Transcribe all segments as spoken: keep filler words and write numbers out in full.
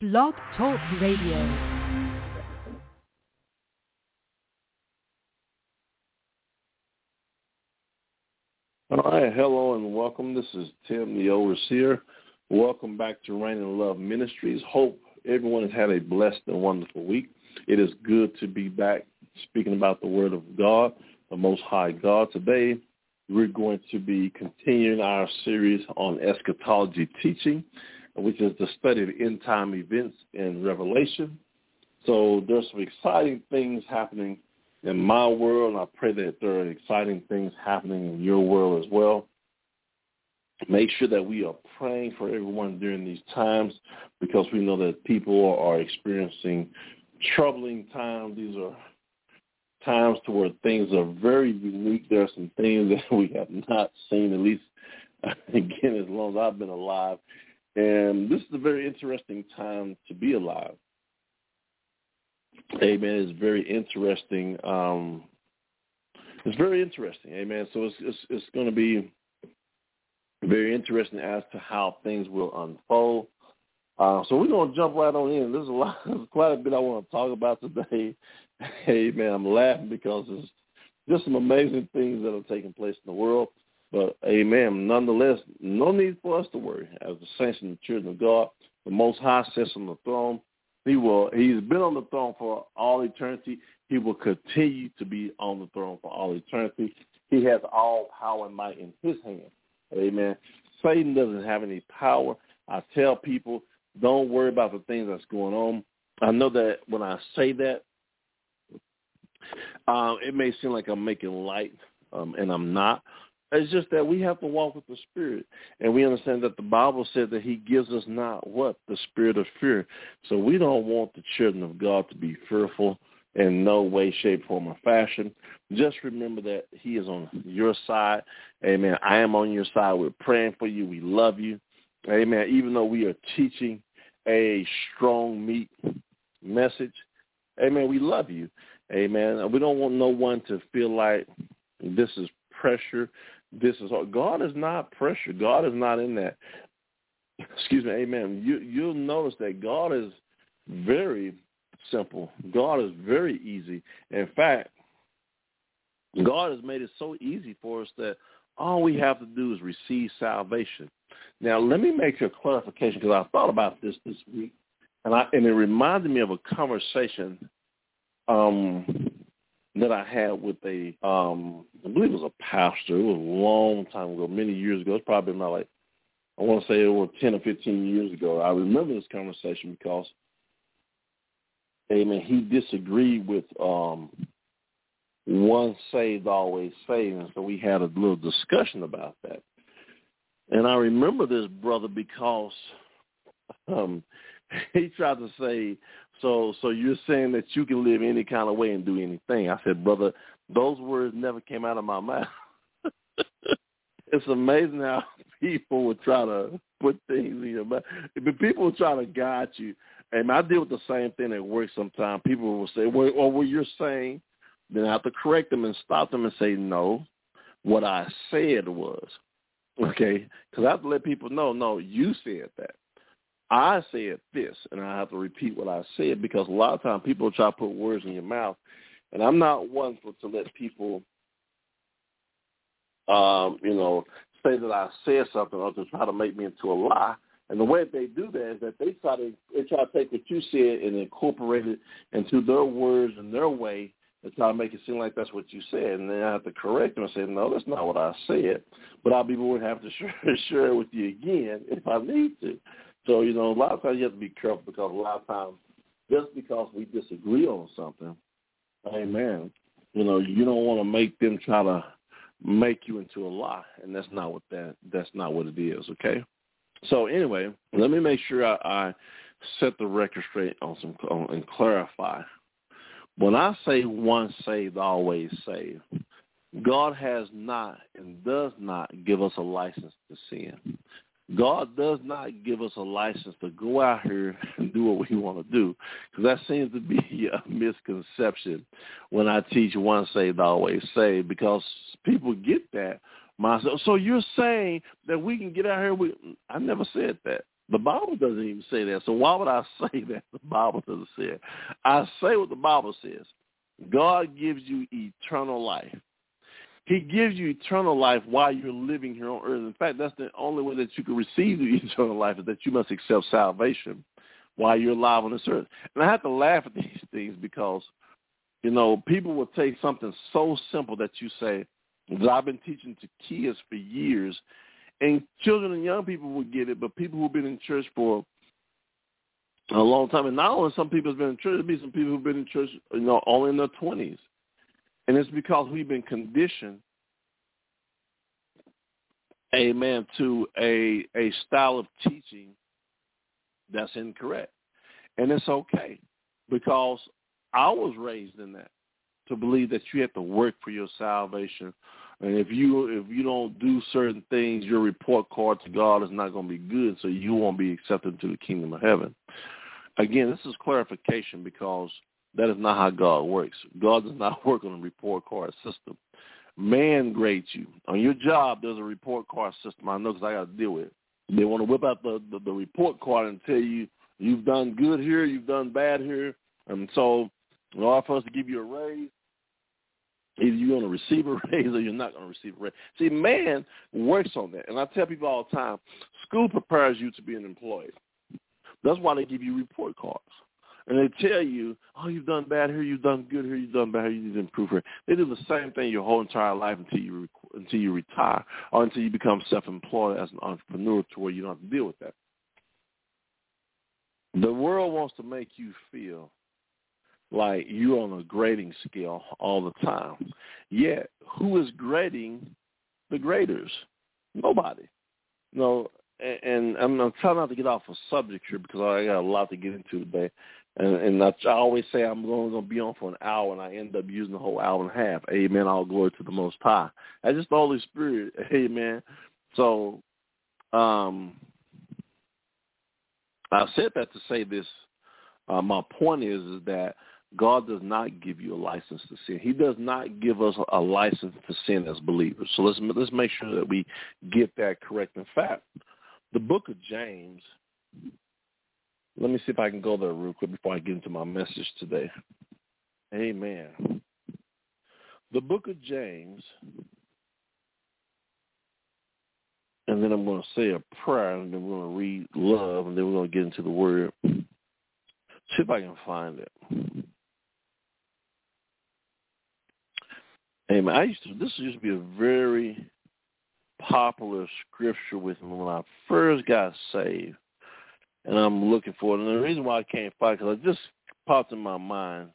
Blog Talk Radio. All right, hello and welcome. This is Tim, the overseer. Welcome back to Reign in Love Ministries. Hope everyone has had a blessed and wonderful week. It is good to be back speaking about the Word of God, the Most High God. Today, we're going to be continuing our series on eschatology teaching, which is the study of end-time events in Revelation. So there's some exciting things happening in my world, and I pray that there are exciting things happening in your world as well. Make sure that we are praying for everyone during these times, because we know that people are experiencing troubling times. These are times to where things are very unique. There are some things that we have not seen, at least, again, as long as I've been alive. And this is a very interesting time to be alive. Amen. It's very interesting. Um, it's very interesting. Amen. So it's it's, it's going to be very interesting as to how things will unfold. Uh, so we're going to jump right on in. There's a lot, there's quite a bit I want to talk about today. Amen. I'm laughing because there's just some amazing things that are taking place in the world. But, amen, nonetheless, no need for us to worry. As the saints and the children of God, the Most High sits on the throne. He will, he's been on the throne for all eternity. He will continue to be on the throne for all eternity. He has all power and might in his hand. Amen. Satan doesn't have any power. I tell people, don't worry about the things that's going on. I know that when I say that, um, it may seem like I'm making light, um, and I'm not. It's just that we have to walk with the Spirit, and we understand that the Bible said that he gives us not what? The spirit of fear. So we don't want the children of God to be fearful in no way, shape, form, or fashion. Just remember that he is on your side. Amen. I am on your side. We're praying for you. We love you. Amen. Even though we are teaching a strong meat message, amen, we love you. Amen. We don't want no one to feel like this is pressure. This is God is not pressure. God is not in that. Excuse me. Amen. You, you'll notice that God is very simple. God is very easy. In fact, God has made it so easy for us that all we have to do is receive salvation. Now, let me make a clarification, because I thought about this this week, and I and it reminded me of a conversation um, that I had with a, um, I believe it was a pastor. It was a long time ago, many years ago. It's probably not like, I want to say it was ten or fifteen years ago. I remember this conversation because, amen, he disagreed with um, once saved, always saved. And so we had a little discussion about that. And I remember this brother because um, he tried to say, so so you're saying that you can live any kind of way and do anything. I said, brother, those words never came out of my mouth. It's amazing how people would try to put things in your mouth. But people will try to guide you. And I deal with the same thing at work sometimes. People will say, well, or what you're saying, then I have to correct them and stop them and say, no, what I said was. Okay? Because I have to let people know, no, you said that. I said this, and I have to repeat what I said, because a lot of times people try to put words in your mouth, and I'm not one for to let people, um, you know, say that I said something or to try to make me into a lie. And the way that they do that is that they try to they try to take what you said and incorporate it into their words and their way and try to make it seem like that's what you said. And then I have to correct them and say, no, that's not what I said. But I'll be more than happy to share, share it with you again if I need to. So, you know, a lot of times you have to be careful, because a lot of times just because we disagree on something, amen, you know, you don't want to make them try to make you into a lie, and that's not what that that's not what it is, okay? So anyway, let me make sure I, I set the record straight on some on, and clarify. When I say once saved, always saved, God has not and does not give us a license to sin. God does not give us a license to go out here and do what we want to do, because that seems to be a misconception when I teach once saved, always saved, because people get that. Myself. So you're saying that we can get out here? We, I never said that. The Bible doesn't even say that. So why would I say that? The Bible doesn't say it. I say what the Bible says. God gives you eternal life. He gives you eternal life while you're living here on earth. In fact, that's the only way that you can receive the eternal life is that you must accept salvation while you're alive on this earth. And I have to laugh at these things because, you know, people will take something so simple that you say, that I've been teaching to kids for years, and children and young people will get it, but people who've been in church for a long time, and not only some people have been in church, there'll be some people who've been in church, you know, only in their twenties. And it's because we've been conditioned, amen, to a a style of teaching that's incorrect. And it's okay because I was raised in that, to believe that you have to work for your salvation. And if you if you don't do certain things, your report card to God is not going to be good, so you won't be accepted to the kingdom of heaven. Again, this is clarification because that is not how God works. God does not work on a report card system. Man grades you. On your job, there's a report card system. I know because I got to deal with it. They want to whip out the, the, the report card and tell you you've done good here, you've done bad here. And so in order for us to give you a raise, either you're going to receive a raise or you're not going to receive a raise. See, man works on that. And I tell people all the time, school prepares you to be an employee. That's why they give you report cards. And they tell you, oh, you've done bad here, you've done good here, you've done bad here, you need to improve here. They do the same thing your whole entire life until you until you retire or until you become self-employed as an entrepreneur to where you don't have to deal with that. The world wants to make you feel like you're on a grading scale all the time. Yet, who is grading the graders? Nobody. No, and, and I'm, I'm trying not to get off a subject here because I got a lot to get into today. And, and I, I always say I'm only going to be on for an hour, and I end up using the whole hour and a half. Amen. All glory to the Most High. That's just the Holy Spirit. Amen. So um, I said that to say this. Uh, my point is, is that God does not give you a license to sin. He does not give us a license to sin as believers. So let's let's make sure that we get that correct. In fact, the book of James, let me see if I can go there real quick before I get into my message today. Amen. The book of James, and then I'm going to say a prayer, and then we're going to read love, and then we're going to get into the word. See if I can find it. Amen. I used to, this used to be a very popular scripture with me when I first got saved, and I'm looking for it. And the reason why I can't find it, because it just popped in my mind.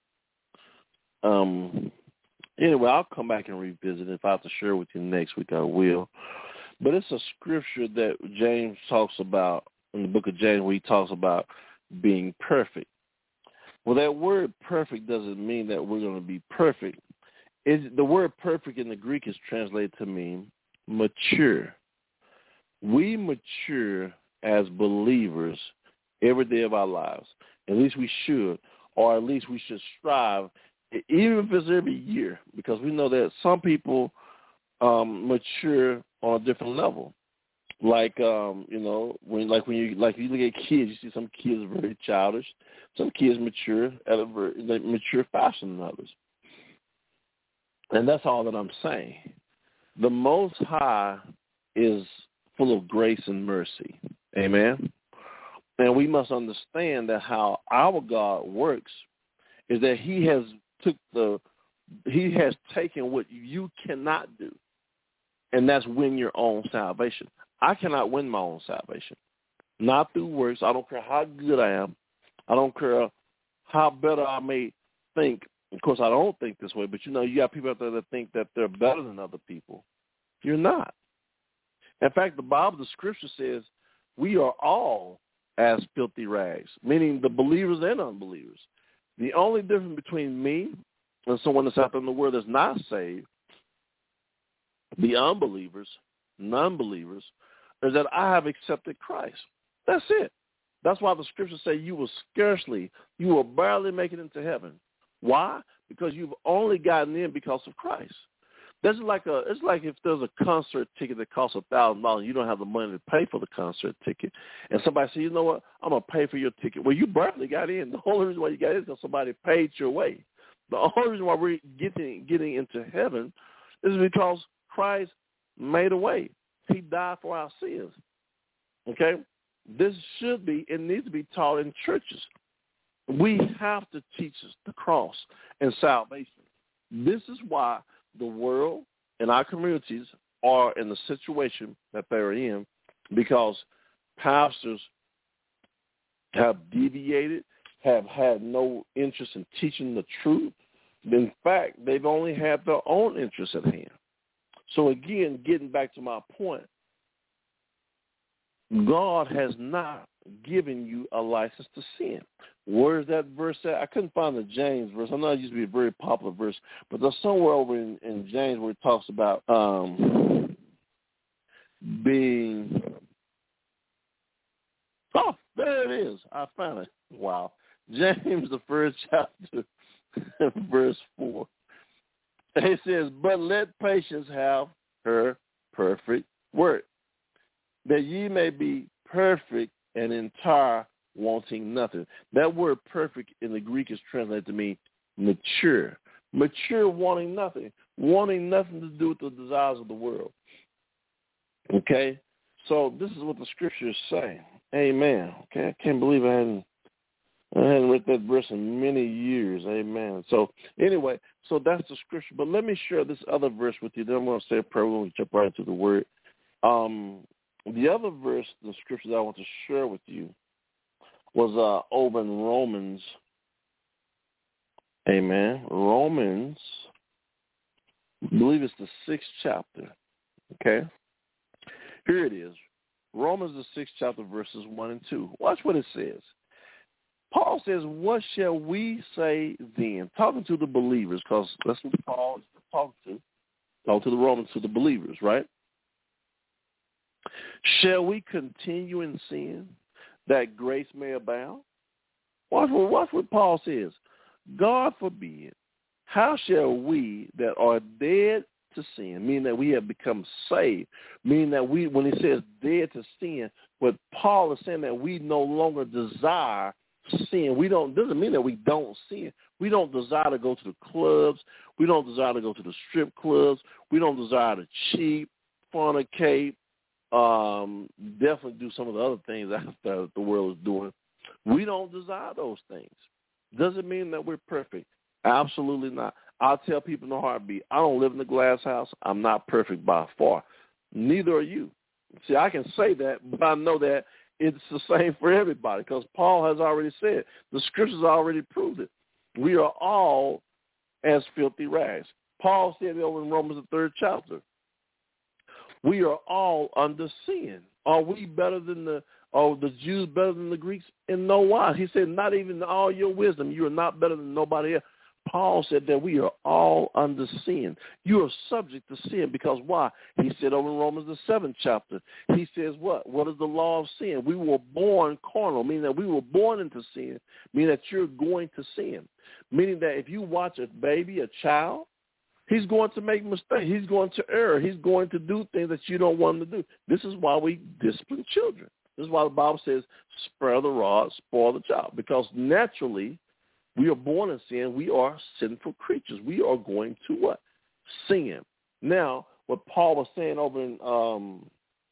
Um. Anyway, I'll come back and revisit it. If I have to share it with you next week, I will. But it's a scripture that James talks about in the book of James where he talks about being perfect. Well, that word perfect doesn't mean that we're going to be perfect. It's, the word perfect in the Greek is translated to mean mature. We mature as believers every day of our lives. At least we should, or at least we should strive, even if it's every year, because we know that some people um, mature on a different level. Like um, you know, when like when you like you look at kids, you see some kids are very childish. Some kids mature at a very, they mature faster than others. And that's all that I'm saying. The Most High is full of grace and mercy. Amen. And we must understand that how our God works is that He has took the He has taken what you cannot do, and that's win your own salvation. I cannot win my own salvation. Not through works. I don't care how good I am. I don't care how better I may think. Of course, I don't think this way, but, you know, you got people out there that think that they're better than other people. You're not. In fact, the Bible, the Scripture says we are all as filthy rags, meaning the believers and unbelievers. The only difference between me and someone that's out there in the world that's not saved, the unbelievers, non-believers, is that I have accepted Christ. That's it. That's why the Scriptures say you will scarcely, you will barely make it into heaven. Why? Because you've only gotten in because of Christ. That's like a. It's like if there's a concert ticket that costs a thousand dollars, you don't have the money to pay for the concert ticket, and somebody says, you know what, I'm gonna pay for your ticket. Well, you barely got in. The only reason why you got in is because somebody paid your way. The only reason why we're getting getting into heaven is because Christ made a way. He died for our sins. Okay, this should be. It needs to be taught in churches. We have to teach us the cross and salvation. This is why the world and our communities are in the situation that they're in, because pastors have deviated, have had no interest in teaching the truth. In fact, they've only had their own interests at hand. So again, getting back to my point, God has not given you a license to sin. Where is that verse at? I couldn't find the James verse. I know it used to be a very popular verse, but there's somewhere over in, in James where it talks about um, being, oh, there it is. I found it. Wow. James, the first chapter, verse four. It says, but let patience have her perfect work, that ye may be perfect and entire, wanting nothing. That word perfect in the Greek is translated to mean mature. Mature, wanting nothing. Wanting nothing to do with the desires of the world. Okay? So this is what the scriptures say. Amen. Okay? I can't believe I hadn't, I hadn't read that verse in many years. Amen. So anyway, so that's the scripture. But let me share this other verse with you. Then I'm going to say a prayer. We're going to jump right into the word. Um, the other verse, the scripture that I want to share with you, was uh, over in Romans. Amen. Romans, I believe it's the sixth chapter. Okay? Here it is. Romans, the sixth chapter, verses one and two. Watch what it says. Paul says, what shall we say then? Talking to the believers, because that's what Paul is talking to. Talking to the Romans, to the believers, right? Shall we continue in sin that grace may abound? Watch what, watch what Paul says. God forbid. How shall we that are dead to sin, meaning that we have become saved, meaning that we, when he says dead to sin, what Paul is saying that we no longer desire sin. We don't, doesn't mean that we don't sin. We don't desire to go to the clubs. We don't desire to go to the strip clubs. We don't desire to cheat, fornicate, um, definitely do some of the other things that the world is doing. We don't desire those things. Doesn't mean that we're perfect. Absolutely not. I'll tell people in a heartbeat, I don't live in a glass house. I'm not perfect by far. Neither are you. See, I can say that, but I know that it's the same for everybody, because Paul has already said, the scriptures already proved it. We are all as filthy rags. Paul said it over in Romans, the third chapter. We are all under sin. Are we better than the, are the Jews better than the Greeks? In no wise. He said, not even all your wisdom. You are not better than nobody else. Paul said that we are all under sin. You are subject to sin because why? He said over in Romans the seventh chapter, he says what? What is the law of sin? We were born carnal, meaning that we were born into sin, meaning that you're going to sin. Meaning that if you watch a baby, a child, he's going to make mistakes. He's going to err. He's going to do things that you don't want him to do. This is why we discipline children. This is why the Bible says, spare the rod, spoil the child. Because naturally, we are born in sin. We are sinful creatures. We are going to what? Sin. Now, what Paul was saying over in um,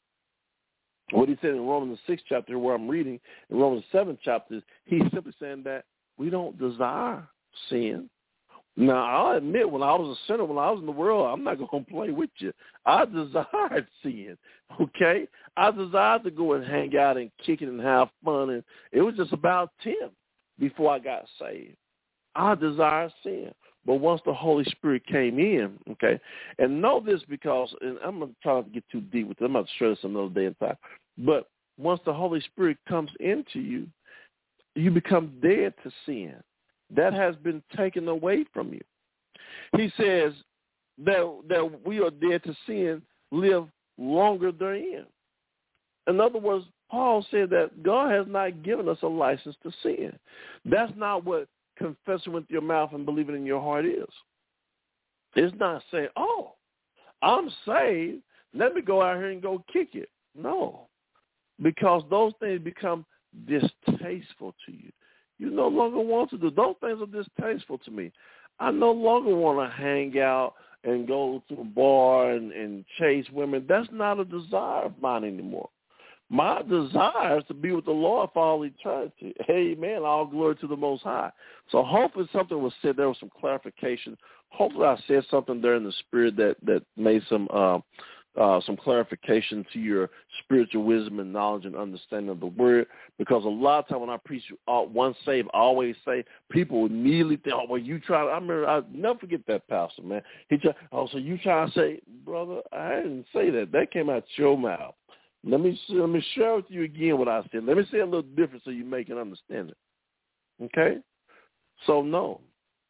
what he said in Romans the sixth chapter, where I'm reading, in Romans the seventh chapter, he's simply saying that we don't desire sin. Now, I'll admit, when I was a sinner, when I was in the world, I'm not going to play with you. I desired sin, okay? I desired to go and hang out and kick it and have fun, and it was just about ten before I got saved. I desired sin. But once the Holy Spirit came in, okay, and know this because, and I'm going to try not to get too deep with it. I'm going to share this another day in time. But once the Holy Spirit comes into you, you become dead to sin. That has been taken away from you. He says that, that we are dead to sin, live longer therein. In other words, Paul said that God has not given us a license to sin. That's not what confessing with your mouth and believing in your heart is. It's not saying, oh, I'm saved. Let me go out here and go kick it. No, because those things become distasteful to you. You no longer want to do. Those things are distasteful to me. I no longer want to hang out and go to a bar and, and chase women. That's not a desire of mine anymore. My desire is to be with the Lord for all eternity. Amen. All glory to the Most High. So hopefully something was said. There was some clarification. Hopefully I said something there in the spirit that, that made some uh, uh, some clarification to your spiritual wisdom and knowledge and understanding of the word. Because a lot of time when I preach uh, one save, I always say, people immediately think, oh, well, you try. I remember, I'll never forget that pastor, man. He tried, oh, so you trying to say, brother, I didn't say that. That came out your mouth. Let me let me share with you again what I said. Let me say a little different so you make it understand it. Okay? So, no.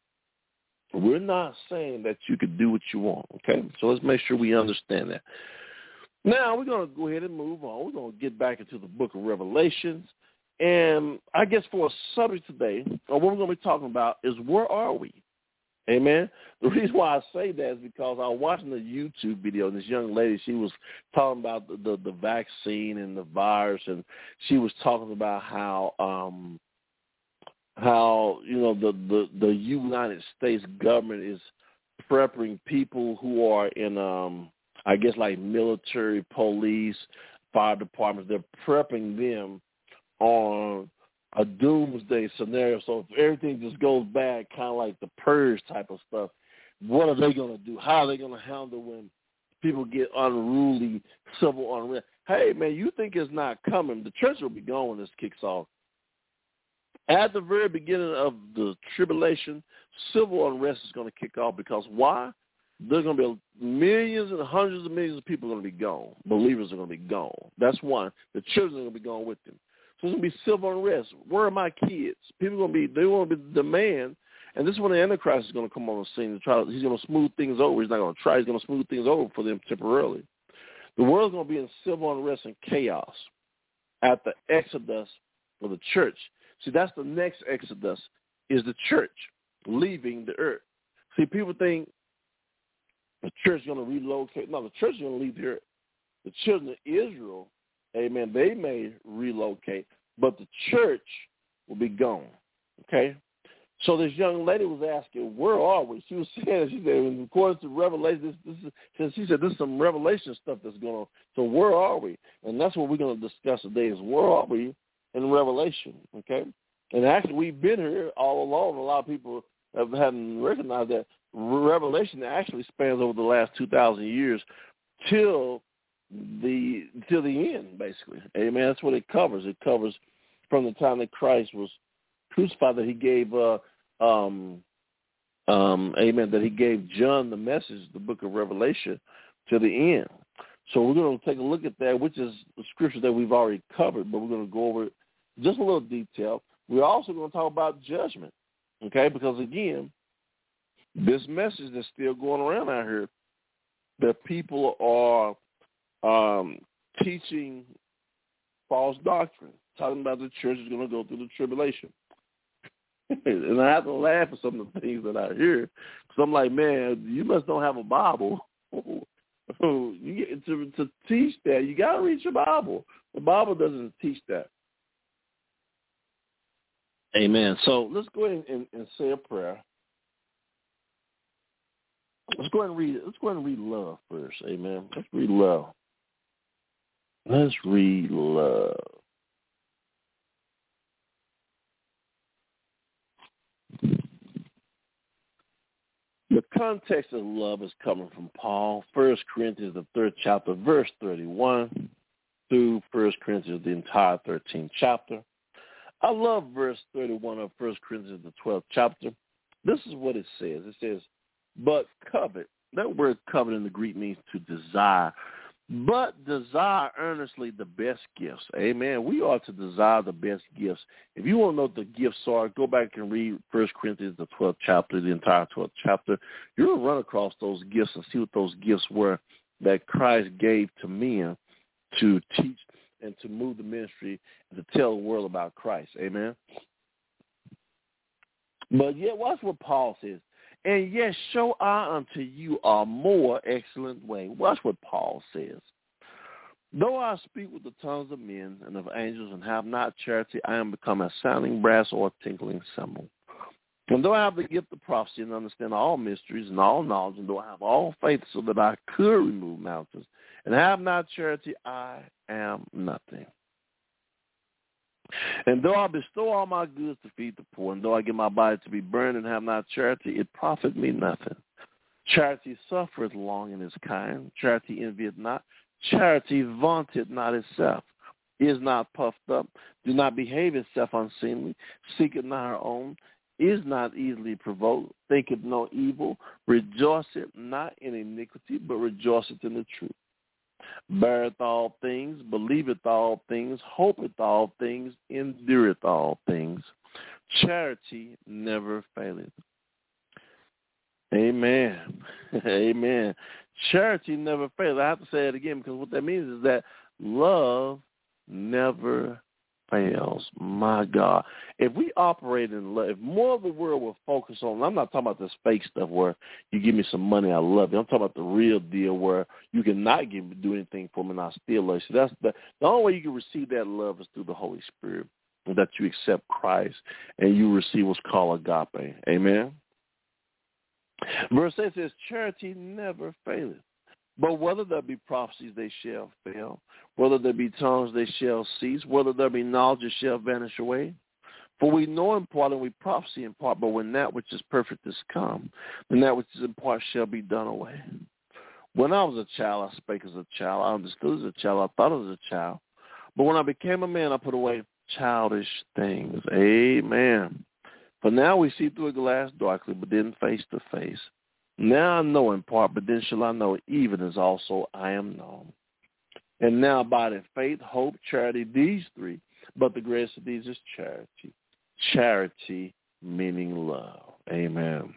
We're not saying that you could do what you want, okay? So let's make sure we understand that. Now, we're going to go ahead and move on. We're going to get back into the book of Revelations. And I guess for a subject today, or what we're going to be talking about is where are we? Amen. The reason why I say that is because I was watching a YouTube video, and this young lady, she was talking about the, the, the vaccine and the virus, and she was talking about how, um, how you know, the, the, the United States government is prepping people who are in, um, I guess, like military, police, fire departments. They're prepping them on a doomsday scenario. So if everything just goes bad, kind of like the purge type of stuff, what are they going to do? How are they going to handle when people get unruly, civil unrest? Hey, man, you think it's not coming. The church will be gone when this kicks off. At the very beginning of the tribulation, civil unrest is going to kick off because why? There's going to be millions and hundreds of millions of people going to be gone. Believers are going to be gone. That's one. The children are going to be gone with them. So it's going to be civil unrest. Where are my kids? People are going to be, they want to be demand. And this is when the Antichrist is going to come on the scene to try. He's going to smooth things over. He's not going to try. He's going to smooth things over for them temporarily. The world's going to be in civil unrest and chaos at the exodus of the church. See, that's the next exodus, is the church leaving the earth. See, people think the church is going to relocate. No, the church is going to leave the earth. The children of Israel, amen, they may relocate, but the church will be gone, okay? So this young lady was asking, where are we? She was saying, she said, according to Revelation, this, this is, she said, this is some Revelation stuff that's going on. So where are we? And that's what we're going to discuss today is where are we in Revelation, okay? And actually, we've been here all along. A lot of people have, haven't recognized that Revelation actually spans over the last two thousand years till the till the end, basically. Amen. That's what it covers. It covers from the time that Christ was crucified, that he gave, uh, um, um, amen, that he gave John the message, the book of Revelation, to the end. So we're going to take a look at that, which is the scripture that we've already covered, but we're going to go over it just a little detail. We're also going to talk about judgment, okay, because, again, this message that's still going around out here, that people are um, teaching false doctrine, talking about the church is going to go through the tribulation. And I have to laugh at some of the things that I hear, because I'm like, man, you must don't have a Bible. You get to, to teach that, you got to read your Bible. The Bible doesn't teach that. Amen. So let's go ahead and, and say a prayer. Let's go ahead and read. Let's go ahead and read love first. Amen. Let's read love. Let's read love. The context of love is coming from Paul, First Corinthians, the third chapter, verse thirty-one, through First Corinthians, the entire thirteenth chapter. I love verse thirty-one of First Corinthians, the twelfth chapter. This is what it says. It says, but covet. That word covet in the Greek means to desire. But desire earnestly the best gifts. Amen. We are to desire the best gifts. If you want to know what the gifts are, go back and read First Corinthians, the twelfth chapter, the entire twelfth chapter. You're going to run across those gifts and see what those gifts were that Christ gave to men to teach and to move the ministry and to tell the world about Christ. Amen. But yet, watch what Paul says. and yet show I unto you a more excellent way. Watch what Paul says. Though I speak with the tongues of men and of angels and have not charity, I am become a sounding brass or a tinkling cymbal. And though I have the gift of prophecy and understand all mysteries and all knowledge, and though I have all faith so that I could remove mountains, and have not charity, I am nothing. And though I bestow all my goods to feed the poor, and though I give my body to be burned and have not charity, it profit me nothing. Charity suffereth long and is kind. Charity envieth not. Charity vaunteth not itself, is not puffed up, do not behave itself unseemly, seeketh not her own, is not easily provoked, thinketh no evil, rejoiceth not in iniquity, but rejoiceth in the truth. Beareth all things, believeth all things, hopeth all things, endureth all things. Charity never faileth. Amen. Amen. Charity never fails. I have to say it again because what that means is that love never fails. My God. If we operate in love, if more of the world will focus on, I'm not talking about this fake stuff where you give me some money, I love you. I'm talking about the real deal where you cannot give, do anything for me and I still love you. So that's the, the only way you can receive that love is through the Holy Spirit, that you accept Christ and you receive what's called agape. Amen. Verse eight says, charity never faileth. But whether there be prophecies, they shall fail. Whether there be tongues, they shall cease. Whether there be knowledge, it shall vanish away. For we know in part and we prophesy in part, but when that which is perfect is come, then that which is in part shall be done away. When I was a child, I spake as a child. I understood as a child. I thought as a child. But when I became a man, I put away childish things. Amen. For now we see through a glass darkly, but then face to face. Now I know in part, but then shall I know even as also I am known. And now abideth faith, hope, charity, these three. But the greatest of these is charity. Charity meaning love. Amen.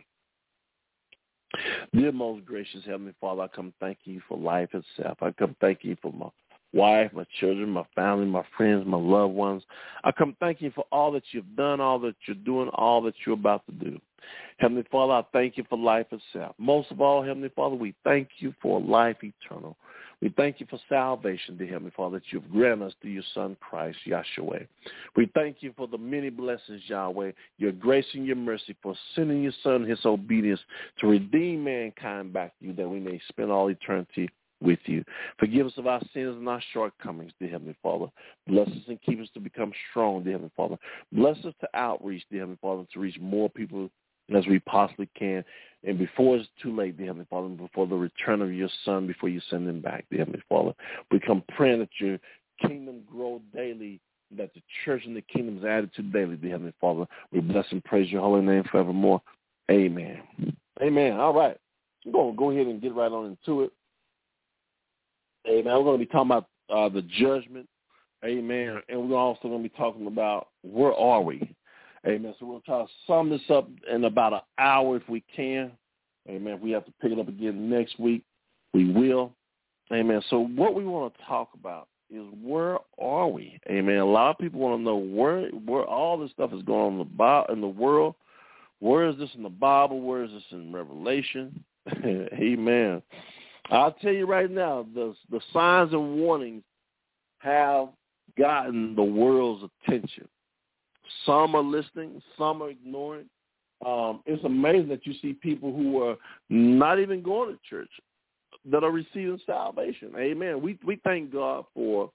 Dear most gracious Heavenly Father, I come thanking you for life itself. I come thanking you for my wife, my children, my family, my friends, my loved ones. I come thanking you for all that you've done, all that you're doing, all that you're about to do. Heavenly Father, I thank you for life itself. Most of all, Heavenly Father, we thank you for life eternal. We thank you for salvation, dear Heavenly Father, that you've granted us through your Son, Christ, Yahshua. We thank you for the many blessings, Yahweh, your grace and your mercy for sending your Son, his obedience, to redeem mankind back to you, that we may spend all eternity with you. Forgive us of our sins and our shortcomings, dear Heavenly Father. Bless us and keep us to become strong, dear Heavenly Father. Bless us to outreach, dear Heavenly Father, to reach more people as we possibly can. And before it's too late, dear Heavenly Father, before the return of your Son, before you send him back, dear Heavenly Father, we come praying that your kingdom grow daily, that the church and the kingdom is added to daily, dear Heavenly Father. We bless and praise your holy name forevermore. Amen. Amen. All right. We're going to go ahead and get right on into it. Amen. We're going to be talking about uh, the judgment. Amen. And we're also going to be talking about where are we. Amen. So we'll try to sum this up in about an hour if we can. Amen. If we have to pick it up again next week, we will. Amen. So what we want to talk about is where are we? Amen. A lot of people want to know where where all this stuff is going on in the, Bible, in the world. Where is this in the Bible? Where is this in Revelation? Amen. I'll tell you right now, the the signs and warnings have gotten the world's attention. Some are listening, some are ignoring. Um, it's amazing that you see people who are not even going to church that are receiving salvation. Amen. We we thank God for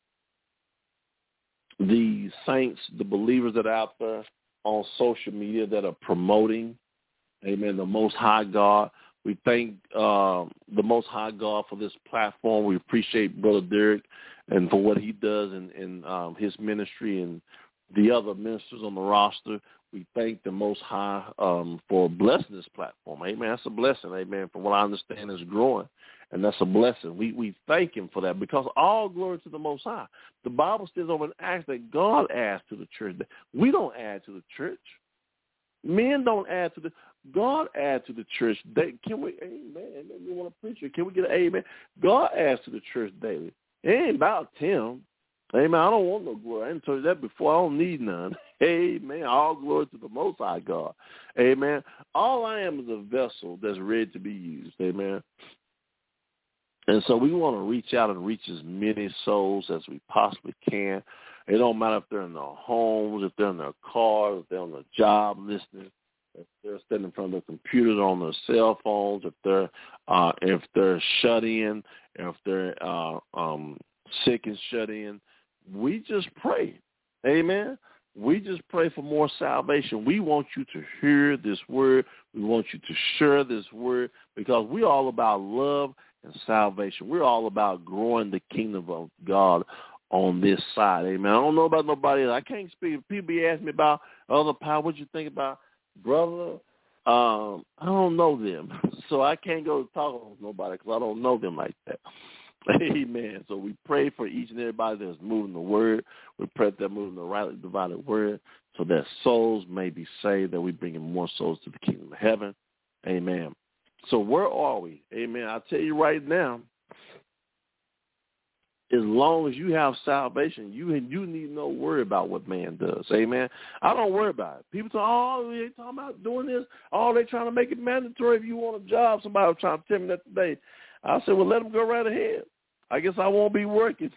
the saints, the believers that are out there on social media that are promoting, amen, the Most High God. We thank uh, the Most High God for this platform. We appreciate Brother Derek and for what he does in, in um, his ministry and the other ministers on the roster. We thank the Most High um, for blessing this platform. Amen. That's a blessing. Amen. From what I understand, it's growing, and that's a blessing. We we thank him for that because all glory to the Most High. The Bible says over in Acts that God adds to the church. We don't add to the church. Men don't add to the God adds to the church. They, can we, amen, we want to preach it. Can we get an amen? God adds to the church daily. It ain't about Tim. Amen. I don't want no glory. I didn't tell you that before. I don't need none. Amen. All glory to the Most High God. Amen. All I am is a vessel that's ready to be used. Amen. And so we want to reach out and reach as many souls as we possibly can. It don't matter if they're in their homes, if they're in their cars, if they're on their job listening, if they're sitting in front of their computers on their cell phones, if they're uh, if they're shut in, if they're uh, um, sick and shut in. We just pray. Amen. We just pray for more salvation. We want you to hear this word. We want you to share this word because we're all about love and salvation. We're all about growing the kingdom of God on this side. Amen. I don't know about nobody else. I can't speak. People be asking me about other power. What you think about, brother? Um, I don't know them. So I can't go talk with nobody because I don't know them like that. Amen. So we pray for each and everybody that's moving the word. We pray that they're moving the rightly divided word so that souls may be saved, that we bring in more souls to the kingdom of heaven. Amen. So where are we? Amen. I'll tell you right now, as long as you have salvation, you you need no worry about what man does. Amen. I don't worry about it. People talk, oh, they talking about doing this. Oh, they trying to make it mandatory if you want a job. Somebody was trying to tell me that today. I said, well, let them go right ahead. I guess I won't be working.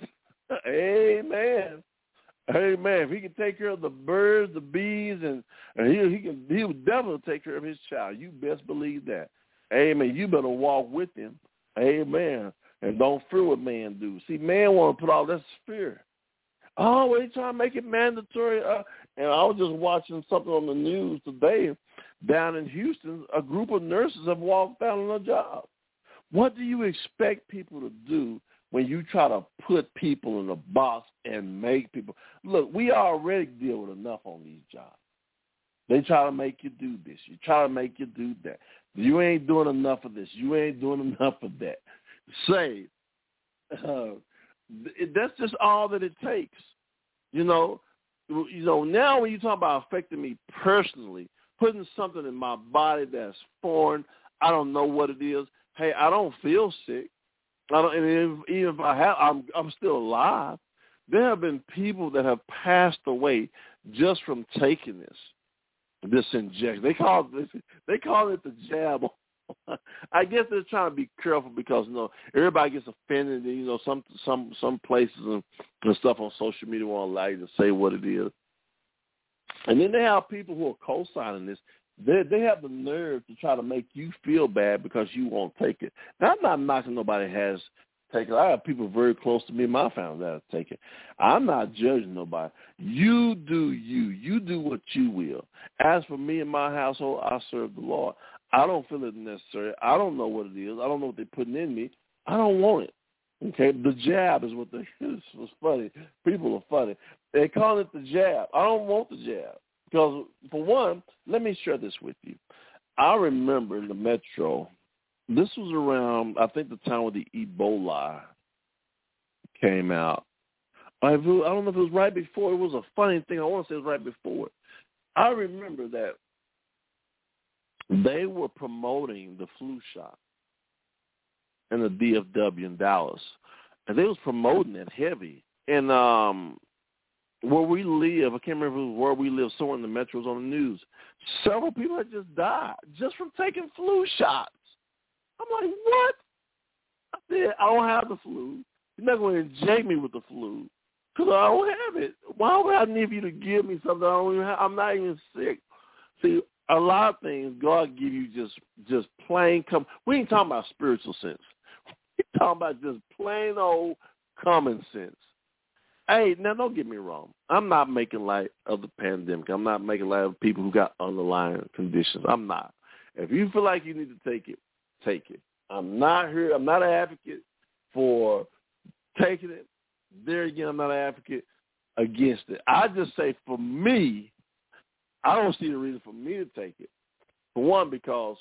Amen. Amen. If he can take care of the birds, the bees, and, and he he can he will definitely take care of his child. You best believe that. Amen. You better walk with him. Amen. And don't fear what man do. See, man want to put all that fear. Oh, well, they trying to make it mandatory. Uh, and I was just watching something on the news today down in Houston. A group of nurses have walked out on a job. What do you expect people to do when you try to put people in a box and make people? Look, we already deal with enough on these jobs. They try to make you do this. You try to make you do that. You ain't doing enough of this. You ain't doing enough of that. Say, uh, that's just all that it takes. You know, you know. Now when you talk about affecting me personally, putting something in my body that's foreign, I don't know what it is. Hey, I don't feel sick. I don't, and if, even if I have, I'm I'm still alive. There have been people that have passed away just from taking this, this injection. They call it, they call it the jab. I guess they're trying to be careful because you know everybody gets offended. And, you know, some some some places and, and stuff on social media won't allow you to say what it is. And then they have people who are co-signing this. They they have the nerve to try to make you feel bad because you won't take it. Now, I'm not knocking nobody has taken it. I have people very close to me in my family that have taken it. I'm not judging nobody. You do you. You do what you will. As for me and my household, I serve the Lord. I don't feel it necessary. I don't know what it is. I don't know what they're putting in me. I don't want it. Okay, the jab is what they. This was funny. People are funny. They call it the jab. I don't want the jab. Because, for one, let me share this with you. I remember in the metro, this was around, I think, the time when the Ebola came out. I don't know if it was right before. It was a funny thing. I want to say it was right before it. I remember that they were promoting the flu shot in the D F W in Dallas. And they was promoting it heavy. And, um... where we live, I can't remember where we live, somewhere in the metros on the news, several people had just died just from taking flu shots. I'm like, what? I said, I don't have the flu. You're not going to inject me with the flu because I don't have it. Why would I need for you to give me something I don't even have? I'm not even sick. See, a lot of things God give you just just plain come. We ain't talking about spiritual sense. We're talking about just plain old common sense. Hey, now don't get me wrong. I'm not making light of the pandemic. I'm not making light of people who got underlying conditions. I'm not. If you feel like you need to take it, take it. I'm not here. I'm not an advocate for taking it. There again, I'm not an advocate against it. I just say for me, I don't see the reason for me to take it. For one, because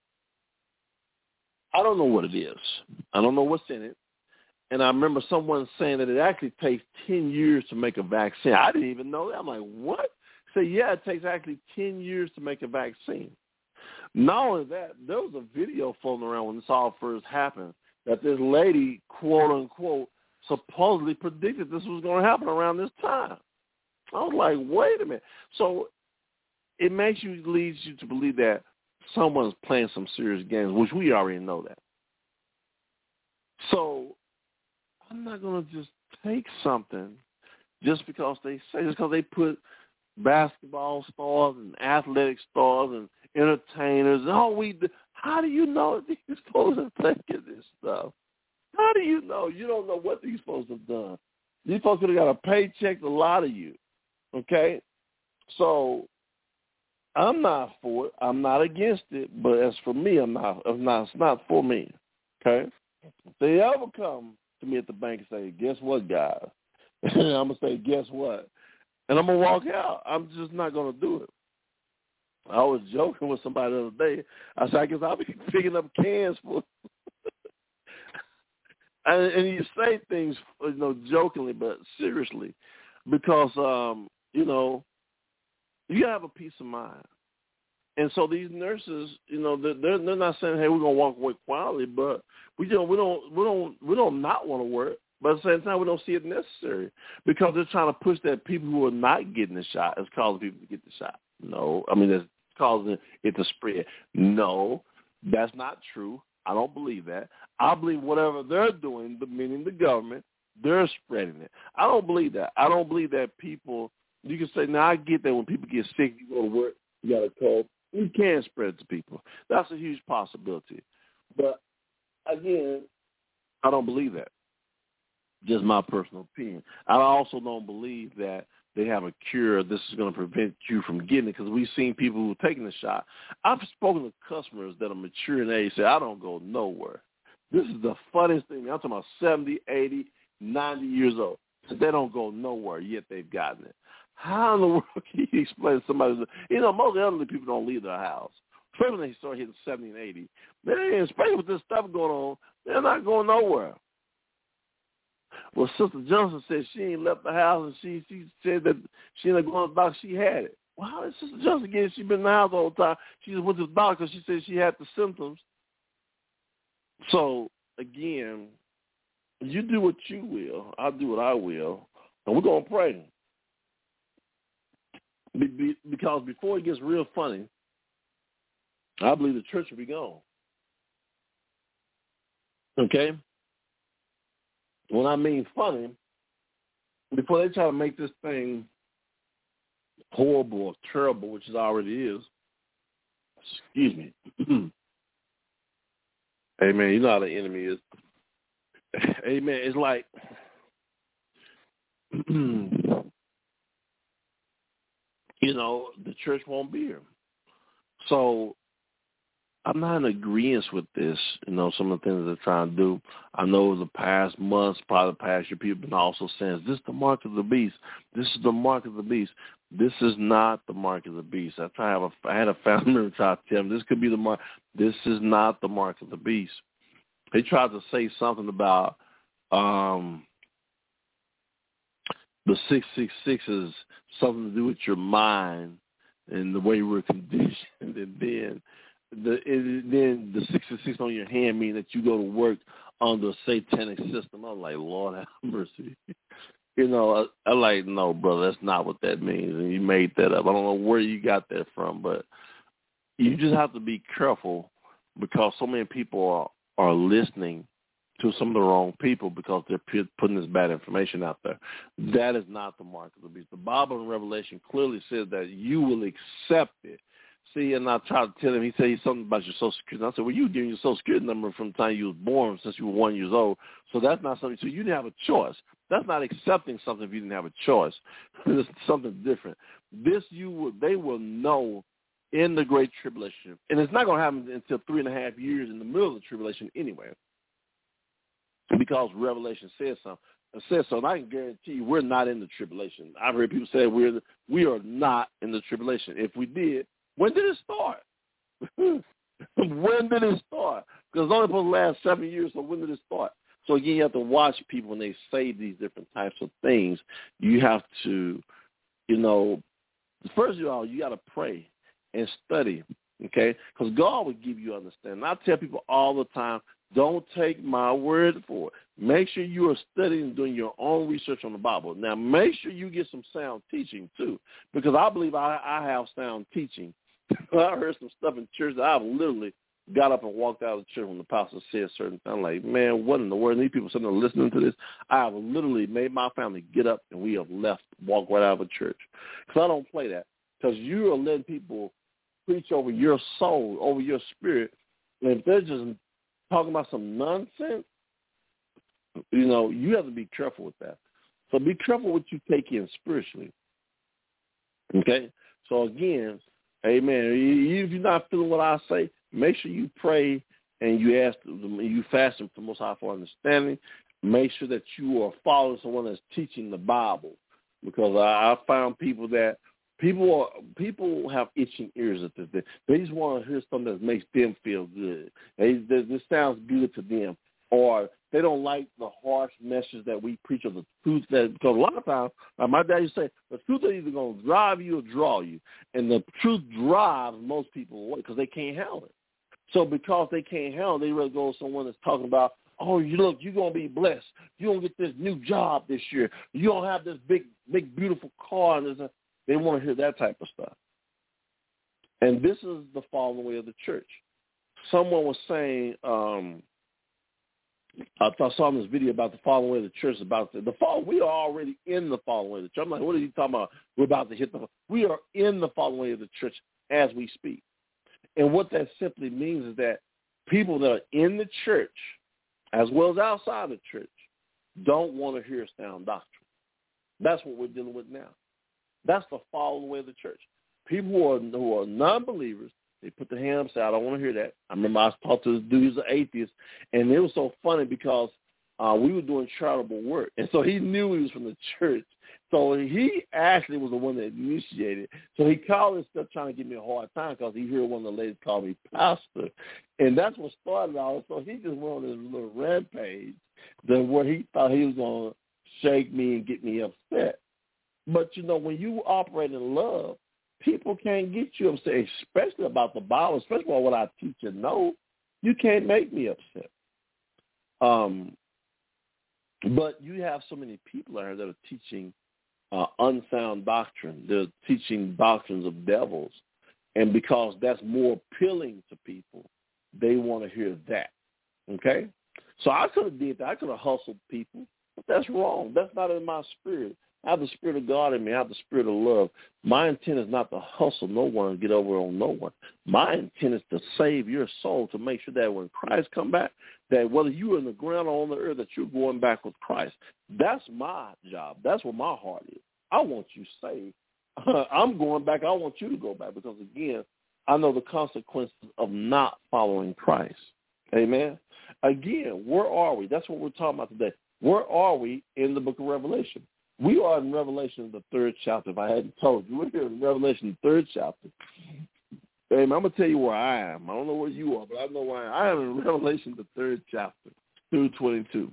I don't know what it is. I don't know what's in it. And I remember someone saying that it actually takes ten years to make a vaccine. I didn't even know that. I'm like, what? Say, so, yeah, it takes actually ten years to make a vaccine. Not only that, there was a video floating around when this all first happened that this lady, quote, unquote, supposedly predicted this was going to happen around this time. I was like, wait a minute. So it makes you, leads you to believe that someone's playing some serious games, which we already know that. So I'm not going to just take something just because they say, just because they put basketball stars and athletic stars and entertainers. Oh, we. How do you know these folks are thinking this stuff? How do you know? You don't know what these folks have done. These folks could have got a paycheck to lie to you. Okay, so I'm not for it. I'm not against it. But as for me, I'm not. I'm not. It's not for me. Okay. If they ever come to me at the bank and say, "Guess what, guys?" I'm gonna say, "Guess what?" And I'm going to walk out. I'm just not going to do it. I was joking with somebody the other day. I said, I guess I'll be picking up cans for and, and you say things, you know, jokingly, but seriously, because, um, you know, you got to have a peace of mind. And so these nurses, you know, they're, they're not saying, hey, we're going to walk away quietly, but we don't, we don't, we don't, we don't not want to work. But at the same time, we don't see it necessary because they're trying to push that people who are not getting the shot is causing people to get the shot. No, I mean, it's causing it to spread. No, that's not true. I don't believe that. I believe whatever they're doing, meaning the government, they're spreading it. I don't believe that. I don't believe that people, you can say, now I get that when people get sick, you go to work, you got a cold. You can spread it to people. That's a huge possibility. But, again, I don't believe that. Just my personal opinion. I also don't believe that they have a cure. This is going to prevent you from getting it because we've seen people who are taking the shot. I've spoken to customers that are mature in age say, I don't go nowhere. This is the funniest thing. I'm talking about seventy, eighty, ninety years old. They don't go nowhere, yet they've gotten it. How in the world can you explain to somebody? You know, most elderly people don't leave their house. Especially when they start hitting seventy and eighty. They, especially with this stuff going on, they're not going nowhere. Well, Sister Johnson said she ain't left the house, and she she said that she ain't going to the doctor. She had it. Well, how did Sister Johnson get it? She been in the house all the time. She just went to the doctor. She said she had the symptoms. So, again, you do what you will. I'll do what I will. And we're going to pray. Be, be, because before it gets real funny, I believe the church will be gone. Okay? When I mean funny, before they try to make this thing horrible or terrible, which it already is, excuse me. Amen. You know how the enemy is. Amen. It's like, you know, the church won't be here. So I'm not in agreement with this, you know, some of the things they're trying to do. I know the past months, probably the past year, people have been also saying, this is the mark of the beast. This is the mark of the beast. This is not the mark of the beast. I, try to have a, I had a family member try to tell me, this could be the mark. This is not the mark of the beast. They tried to say something about um, the six six six is something to do with your mind and the way we're conditioned, and then The it, then the sixty-six on your hand mean that you go to work under a satanic system. I'm like, Lord have mercy. You know, I, I'm like, no, brother, that's not what that means. And you made that up. I don't know where you got that from, but you just have to be careful because so many people are, are listening to some of the wrong people because they're putting this bad information out there. That is not the mark of the beast. The Bible in Revelation clearly says that you will accept it. See, and I tried to tell him, he said he's something about your Social Security. And I said, well, you were getting your Social Security number from the time you was born since you were one years old. So that's not something. So you didn't have a choice. That's not accepting something if you didn't have a choice. It's something different. This you will, they will know in the Great Tribulation. And it's not going to happen until three and a half years in the middle of the tribulation anyway, because Revelation says something. It says so, and I can guarantee you we're not in the tribulation. I've heard people say we're we are not in the tribulation. If we did, when did it start? When did it start? Because it's only supposed to last seven years, so when did it start? So, again, you have to watch people when they say these different types of things. You have to, you know, first of all, you got to pray and study, okay? Because God will give you understanding. I tell people all the time, don't take my word for it. Make sure you are studying and doing your own research on the Bible. Now, make sure you get some sound teaching, too, because I believe I, I have sound teaching. I heard some stuff in church that I've literally got up and walked out of the church when the pastor said certain things. I'm like, man, what in the world? These people sitting there listening to this. I have literally made my family get up, and we have left, walk right out of the church. Because I don't play that. Because you are letting people preach over your soul, over your spirit. And if they're just talking about some nonsense, you know, you have to be careful with that. So be careful what you take in spiritually. Okay? So, again, amen. If you're not feeling what I say, make sure you pray and you ask, you fast for the Most High for understanding. Make sure that you are following someone that's teaching the Bible, because I, I found people that people are people have itching ears at this. They just want to hear something that makes them feel good. They, they, this sounds good to them, or they don't like the harsh message that we preach of the truth. That because a lot of times, like my dad used to say, the truth is either going to drive you or draw you, and the truth drives most people away because they can't handle it. So because they can't handle it, they rather go to someone that's talking about, oh, you look, you're going to be blessed. You're going to get this new job this year. You're going to have this big, big, beautiful car. And a, they want to hear that type of stuff. And this is the fallen way of the church. Someone was saying, um, I saw in this video about the fallen way of the church, about the, the fall. We are already in the fallen way of the church. I'm like, what are you talking about? We're about to hit the, we are in the fallen way of the church as we speak. And what that simply means is that people that are in the church, as well as outside the church, don't want to hear sound doctrine. That's what we're dealing with now. That's the fallen way of the church. People who are, who are non-believers, they put their hands up and say, I don't want to hear that. I remember I talked to this dude, he's an atheist, and it was so funny because uh, we were doing charitable work. And so he knew he was from the church. So he actually was the one that initiated. So he called and stuff trying to give me a hard time because he heard one of the ladies call me pastor. And that's what started all. So he just went on this little rampage that where he thought he was going to shake me and get me upset. But, you know, when you operate in love, people can't get you upset, especially about the Bible, especially about what I teach and know. You can't make me upset. Um, but you have so many people out here that are teaching uh, unsound doctrine. They're teaching doctrines of devils. And because that's more appealing to people, they want to hear that. Okay? So I could have did that. I could have hustled people. But that's wrong. That's not in my spirit. I have the Spirit of God in me. I have the Spirit of love. My intent is not to hustle no one and get over on no one. My intent is to save your soul, to make sure that when Christ come back, that whether you are in the ground or on the earth, that you're going back with Christ. That's my job. That's what my heart is. I want you saved. I'm going back. I want you to go back because, again, I know the consequences of not following Christ. Amen? Again, where are we? That's what we're talking about today. Where are we in the book of Revelation? We are in Revelation, the third chapter. If I hadn't told you, we're here in Revelation, the third chapter. Amen. I'm going to tell you where I am. I don't know where you are, but I know where I am. I am in Revelation, the third chapter, through twenty-two.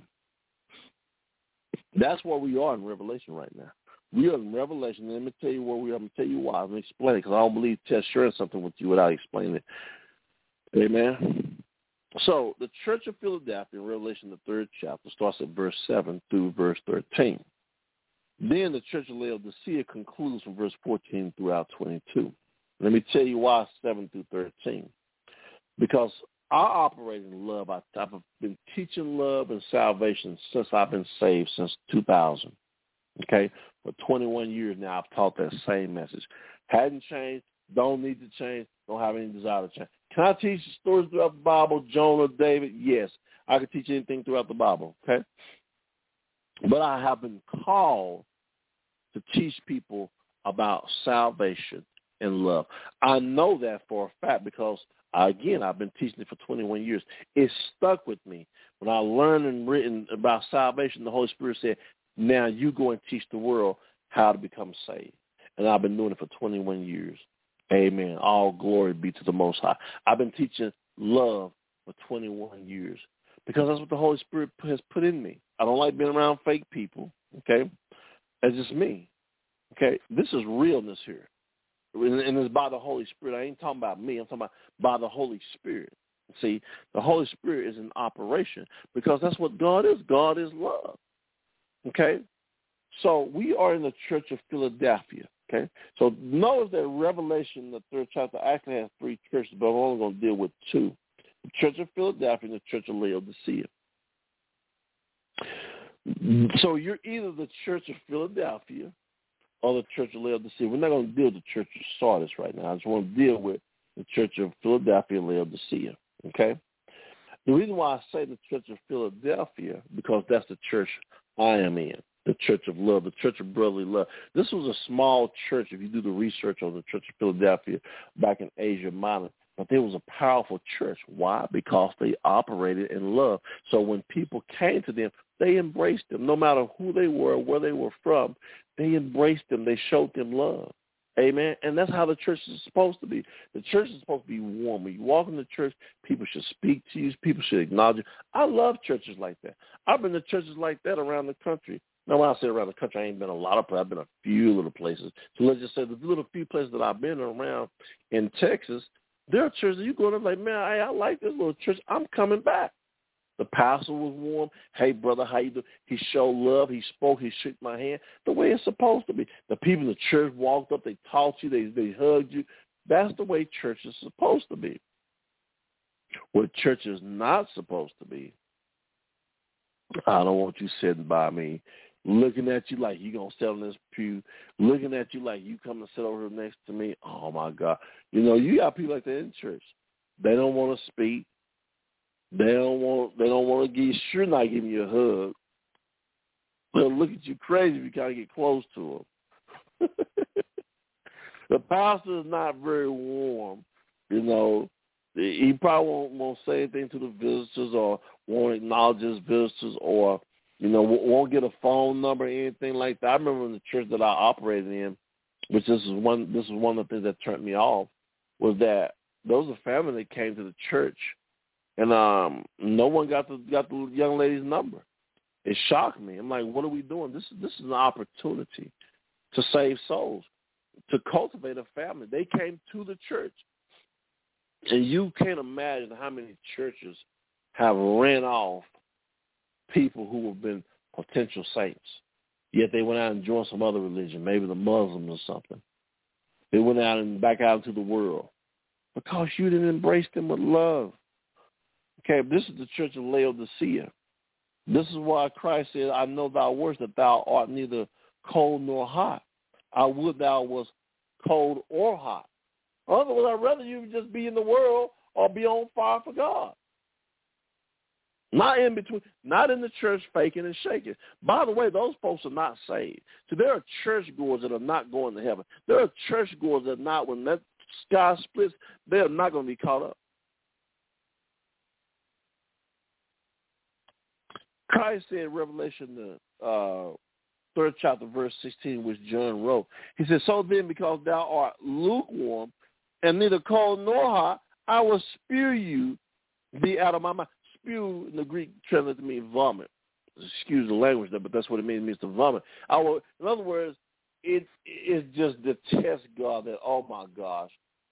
That's where we are in Revelation right now. We are in Revelation. Let me tell you where we are. I'm going to tell you why. I'm going to explain it because I don't believe Tess sharing something with you without explaining it. Amen. So the Church of Philadelphia in Revelation, the third chapter, starts at verse seven through verse thirteen. Then the Church of Laodicea concludes from verse fourteen throughout twenty-two. Let me tell you why seven through thirteen. Because I operate in love. I, I've been teaching love and salvation since I've been saved, since two thousand. Okay? For twenty-one years now, I've taught that same message. Hadn't changed, don't need to change, don't have any desire to change. Can I teach stories throughout the Bible, Jonah, David? Yes. I can teach anything throughout the Bible, okay? But I have been called to teach people about salvation and love. I know that for a fact because, again, I've been teaching it for twenty-one years. It stuck with me. When I learned and written about salvation, the Holy Spirit said, now you go and teach the world how to become saved. And I've been doing it for twenty-one years. Amen. All glory be to the Most High. I've been teaching love for twenty-one years because that's what the Holy Spirit has put in me. I don't like being around fake people, okay? That's just me, okay? This is realness here, and it's by the Holy Spirit. I ain't talking about me. I'm talking about by the Holy Spirit. See, the Holy Spirit is in operation because that's what God is. God is love. Okay? So we are in the Church of Philadelphia. Okay? So notice that Revelation, the third chapter, actually has three churches, but I'm only going to deal with two. The Church of Philadelphia and the Church of Laodicea. So you're either the Church of Philadelphia or the Church of Laodicea. We're not going to deal with the Church of Sardis right now. I just want to deal with the Church of Philadelphia and Laodicea. Okay? The reason why I say the Church of Philadelphia, because that's the church I am in, the Church of Love, the Church of Brotherly Love. This was a small church, if you do the research on the Church of Philadelphia back in Asia Minor, but it was a powerful church. Why? Because they operated in love. So when people came to them, they embraced them. No matter who they were, where they were from, they embraced them. They showed them love. Amen. And that's how the church is supposed to be. The church is supposed to be warm. When you walk in the church, people should speak to you. People should acknowledge you. I love churches like that. I've been to churches like that around the country. Now, when I say around the country, I ain't been a lot of places. I've been a few little places. So let's just say the little few places that I've been around in Texas, there are churches that you go to like, man, hey, I like this little church. I'm coming back. The pastor was warm. Hey, brother, how you doing? He showed love. He spoke. He shook my hand the way it's supposed to be. The people in the church walked up. They talked to you. They, they hugged you. That's the way church is supposed to be. What church is not supposed to be, I don't want you sitting by me, looking at you like you going to sit on this pew, looking at you like you come to sit over here next to me. Oh, my God. You know, you got people like that in church. They don't want to speak. They don't want. They don't want to give. Sure, not giving you a hug. They'll look at you crazy if you kind of get close to them. The pastor is not very warm. You know, he probably won't, won't say anything to the visitors, or won't acknowledge his visitors, or you know, won't get a phone number or anything like that. I remember in the church that I operated in, which this is one. This is one of the things that turned me off, was that there was a family that came to the church. And um, no one got the got the young lady's number. It shocked me. I'm like, what are we doing? This is this is an opportunity to save souls, to cultivate a family. They came to the church, and you can't imagine how many churches have ran off people who have been potential saints. Yet they went out and joined some other religion, maybe the Muslims or something. They went out and back out into the world because you didn't embrace them with love. Okay, this is the Church of Laodicea. This is why Christ said, I know thy works, that thou art neither cold nor hot. I would thou was cold or hot. Otherwise, I'd rather you just be in the world or be on fire for God. Not in between, not in the church faking and shaking. By the way, those folks are not saved. So there are churchgoers that are not going to heaven. There are churchgoers that are not, when that sky splits, they are not going to be caught up. Christ said in Revelation, the uh, third chapter, verse sixteen, which John wrote, he said, so then, because thou art lukewarm and neither cold nor hot, I will spew you thee out of my mouth. Spew in the Greek translates to mean vomit. Excuse the language there, but that's what it means. It means to vomit. I will, in other words, it is just the test God that, oh, my gosh,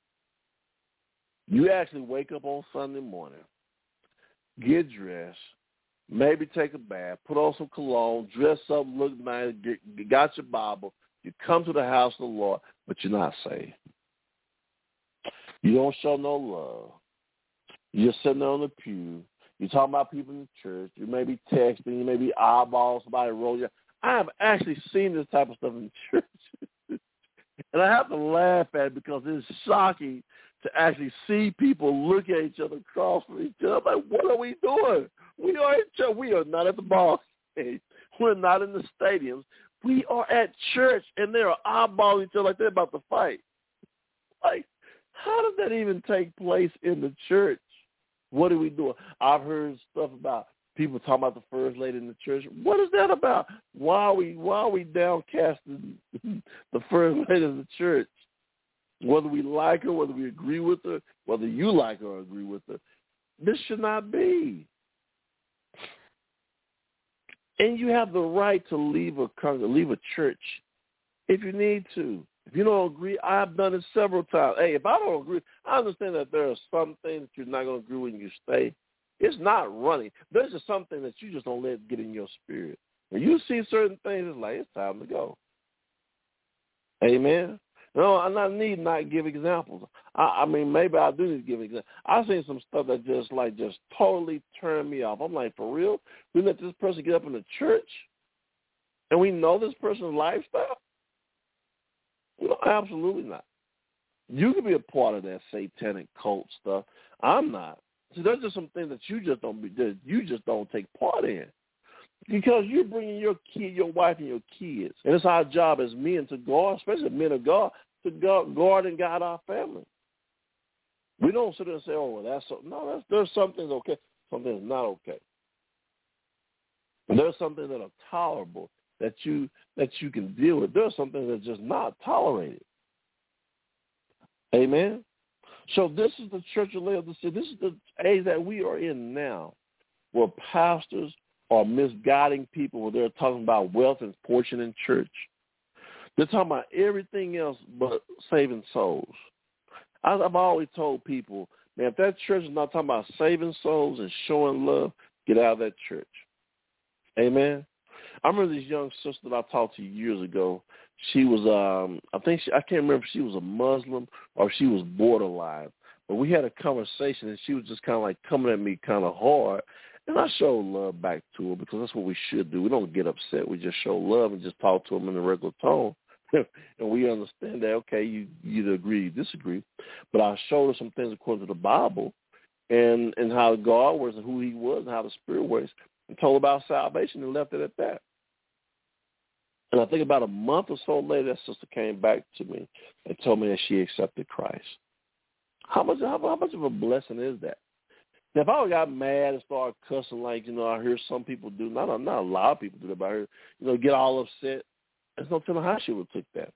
you actually wake up on Sunday morning, get dressed, maybe take a bath, put on some cologne, dress up, look nice, get, got your Bible. You come to the house of the Lord, but you're not saved. You don't show no love. You're sitting there on the pew. You're talking about people in the church. You may be texting. You may be eyeballing somebody roll you. I have actually seen this type of stuff in church. And I have to laugh at it because it's shocking to actually see people look at each other across from each other. I'm like, what are we doing? We are in church. We are not at the ball game. We're not in the stadiums. We are at church, and they are eyeballing each other like they're about to fight. Like, how does that even take place in the church? What are we doing? I've heard stuff about people talking about the first lady in the church. What is that about? Why are we why are we downcasting the first lady of the church? Whether we like her, whether we agree with her, whether you like her or agree with her, this should not be. And you have the right to leave a leave a church if you need to. If you don't agree, I've done it several times. Hey, if I don't agree, I understand that there are some things that you're not going to agree when you stay. It's not running. There's just something that you just don't let get in your spirit. When you see certain things, it's like, it's time to go. Amen. No, I'm not need not give examples. I, I mean, maybe I do need to give examples. I've seen some stuff that just like just totally turned me off. I'm like, for real? We let this person get up in the church, and we know this person's lifestyle? No, absolutely not. You can be a part of that satanic cult stuff. I'm not. See, there's just some things that you just don't be, that you just don't take part in, because you're bringing your kid, your wife, and your kids, and it's our job as men to guard, especially men of God, to guard and guide our family. We don't sit there and say, "Oh, well, that's so." No, that's, there's something okay, something that's not okay. There's something that are tolerable that you that you can deal with. There's something that's just not tolerated. Amen. So this is the church of Laodicea. This is the age that we are in now, where pastors are misguiding people, where they're talking about wealth and fortune in church. They're talking about everything else but saving souls. I've always told people, man, if that church is not talking about saving souls and showing love, get out of that church. Amen. I remember this young sister that I talked to years ago. She was, um, I think, she, I can't remember if she was a Muslim or if she was borderline. But we had a conversation, and she was just kind of like coming at me kind of hard. And I showed love back to her, because that's what we should do. We don't get upset. We just show love and just talk to them in a regular tone. And we understand that, okay, you, you either agree or disagree. But I showed her some things according to the Bible and, and how God was and who he was and how the Spirit works, and told about salvation and left it at that. And I think about a month or so later, that sister came back to me and told me that she accepted Christ. How much how, how much of a blessing is that? Now, if I got mad and started cussing like, you know, I hear some people do, not, not a lot of people do that, but I hear, you know, get all upset, there's no telling how she would have took that.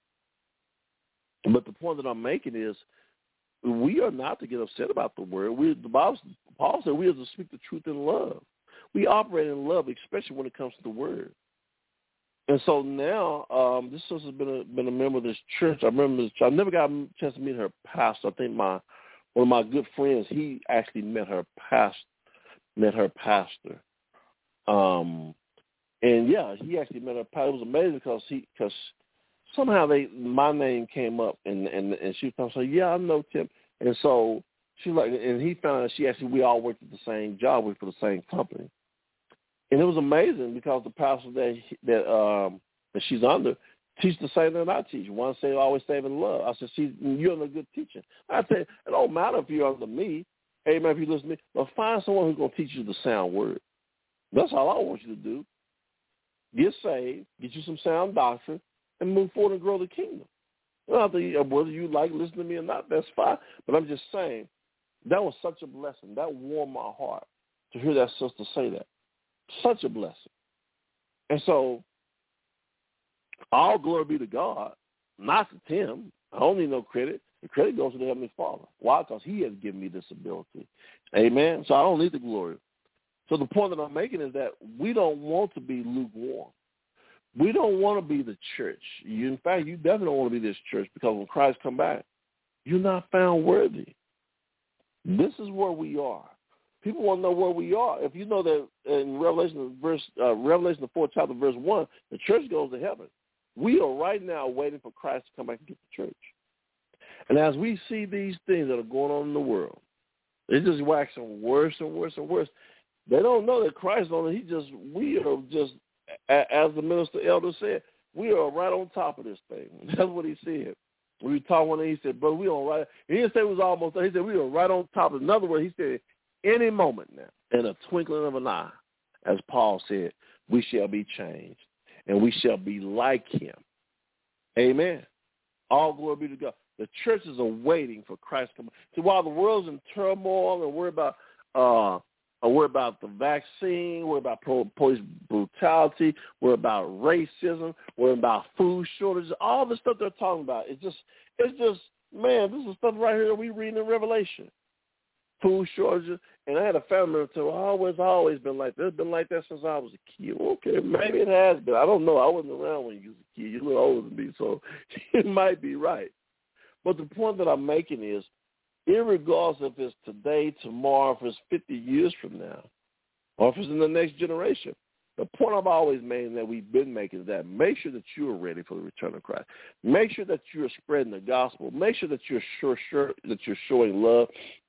But the point that I'm making is, we are not to get upset about the word. We, the Bible, Paul said we are to speak the truth in love. We operate in love, especially when it comes to the word. And so now, um, this sister's been a, been a member of this church. I remember this, I never got a chance to meet her pastor. I think my one of my good friends, he actually met her past, met her pastor. Um, and yeah, he actually met her pastor. It was amazing because he, because somehow they, my name came up, and and and she was saying, yeah, I know Tim. And so she like, and he found out she actually, we all worked at the same job, we for the same company. And it was amazing because the pastor that that um, that she's under teach the same thing I teach. One say always save in love. I said, see, you're under good teaching. I said, it don't matter if you're under me. Amen, if you listen to me. But find someone who's going to teach you the sound word. That's all I want you to do. Get saved, get you some sound doctrine, and move forward and grow the kingdom. Well, whether you like listening to me or not, that's fine. But I'm just saying, that was such a blessing. That warmed my heart to hear that sister say that. Such a blessing. And so, all glory be to God, not to Tim. I don't need no credit. The credit goes to the Heavenly Father. Why? Because he has given me this ability. Amen? So I don't need the glory. So the point that I'm making is that we don't want to be lukewarm. We don't want to be the church. You, in fact, you definitely don't want to be this church, because when Christ come back, you're not found worthy. This is where we are. People want to know where we are. If you know that in Revelation, verse uh, Revelation, the fourth chapter, verse one, the church goes to heaven. We are right now waiting for Christ to come back and get the church. And as we see these things that are going on in the world, it's just waxing worse and worse and worse. They don't know that Christ on it. He just, we are just, as the minister elder said, we are right on top of this thing. That's what he said. We were talking when he said, brother, we on right. He didn't say it was almost. He said we are right on top. In other words, he said, any moment now, in a twinkling of an eye, as Paul said, we shall be changed, and we shall be like him. Amen. All glory be to God. The churches are waiting for Christ to come. See, while the world's in turmoil and we're about, uh, we're about the vaccine, we're about police brutality, we're about racism, we're about food shortages, all the stuff they're talking about. It's just, it's just, man, this is stuff right here that we read in Revelation. food shortages. And I had a family member tell me, oh, it's always been like that. It's been like that since I was a kid. Okay, maybe it has been. I don't know. I wasn't around when you was a kid. You're a little older than me, so it might be right. But the point that I'm making is, irregardless if it's today, tomorrow, if it's fifty years from now, or if it's in the next generation, the point I've always made and that we've been making is that make sure that you are ready for the return of Christ. Make sure that you're spreading the gospel. Make sure that you're sure, sure that you're showing love.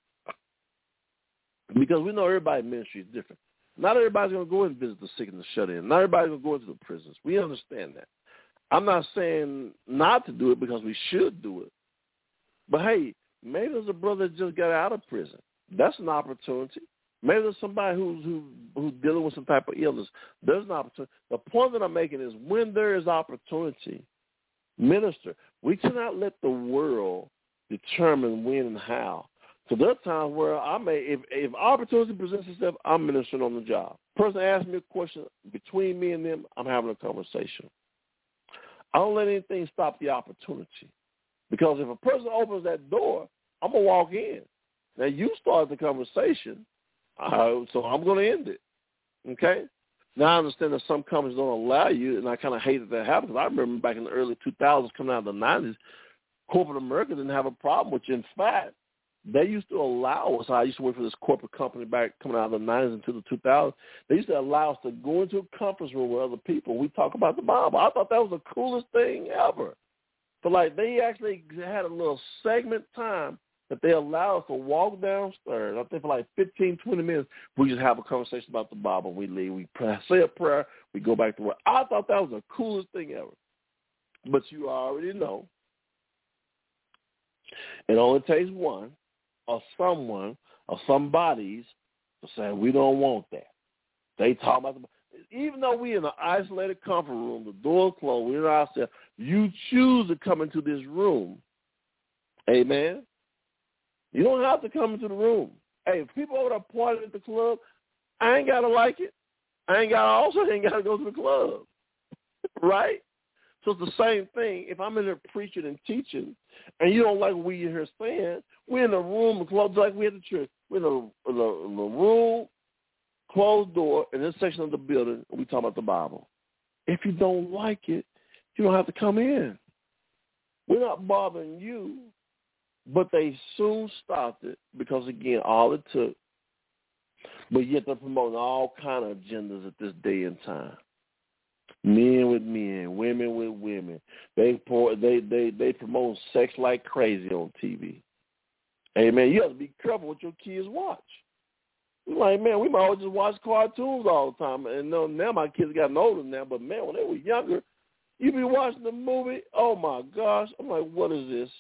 Because we know everybody's ministry is different. Not everybody's going to go and visit the sick and the shut in. Not everybody's going to go into the prisons. We understand that. I'm not saying not to do it because we should do it. But, hey, maybe there's a brother that just got out of prison. That's an opportunity. Maybe there's somebody who's, who, who's dealing with some type of illness. There's an opportunity. The point that I'm making is when there is opportunity, minister. We cannot let the world determine when and how. So there are times where I may, if, if opportunity presents itself, I'm ministering on the job. Person asks me a question, between me and them, I'm having a conversation. I don't let anything stop the opportunity. Because if a person opens that door, I'm going to walk in. Now, you started the conversation, uh, so I'm going to end it. Okay? Now, I understand that some companies don't allow you, and I kind of hate that that happens. I remember back in the early two thousands, coming out of the nineties, corporate America didn't have a problem with you. In fact, they used to allow us. I used to work for this corporate company back coming out of the nineties into the two thousands. They used to allow us to go into a conference room with other people. We talk about the Bible. I thought that was the coolest thing ever. But, like, they actually had a little segment time that they allowed us to walk downstairs. I think for like fifteen, twenty minutes, we just have a conversation about the Bible. We leave. We pray, say a prayer. We go back to work. I thought that was the coolest thing ever. But you already know it only takes one or someone or somebody's to say, we don't want that. They talk about the even though we're in an isolated conference room, the door's closed, we're ourselves, you choose to come into this room. Amen? You don't have to come into the room. Hey, if people over there partying at the club, I ain't got to like it. I ain't got to also ain't got to go to the club. Right? So it's the same thing. If I'm in there preaching and teaching, and you don't like what we're here saying, we're in the room, the club, like we at the church. We're in the, in the, in the room, closed door, in this section of the building, we talk about the Bible. If you don't like it, you don't have to come in. We're not bothering you, but they soon stopped it because, again, all it took. But yet they're promoting all kind of agendas at this day and time. Men with men, women with women. They they they they promote sex like crazy on T V. Hey, man, you have to be careful what your kids watch. We're like, man, we might all just watch cartoons all the time. And no, now my kids gotten older now, but, man, when they were younger, you be watching the movie, oh, my gosh. I'm like, what is this?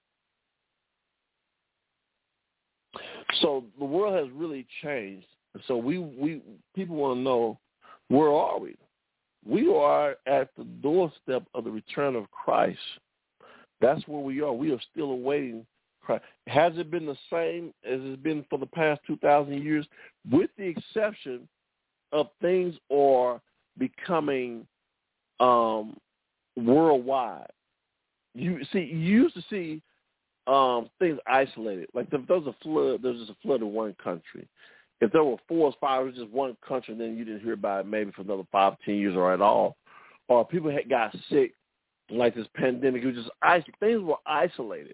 So the world has really changed. So we, we people want to know, where are we? We are at the doorstep of the return of Christ. That's where we are. We are still awaiting Christ. Has it been the same as it's been for the past two thousand years, with the exception of things are becoming um, worldwide? You see, you used to see um, things isolated. Like if there was a flood, there was just a flood in one country. If there were four or five, it was just one country, and then you didn't hear about it maybe for another five, ten years or at all. Or people had got sick, like this pandemic. It was just isolated. Things were isolated.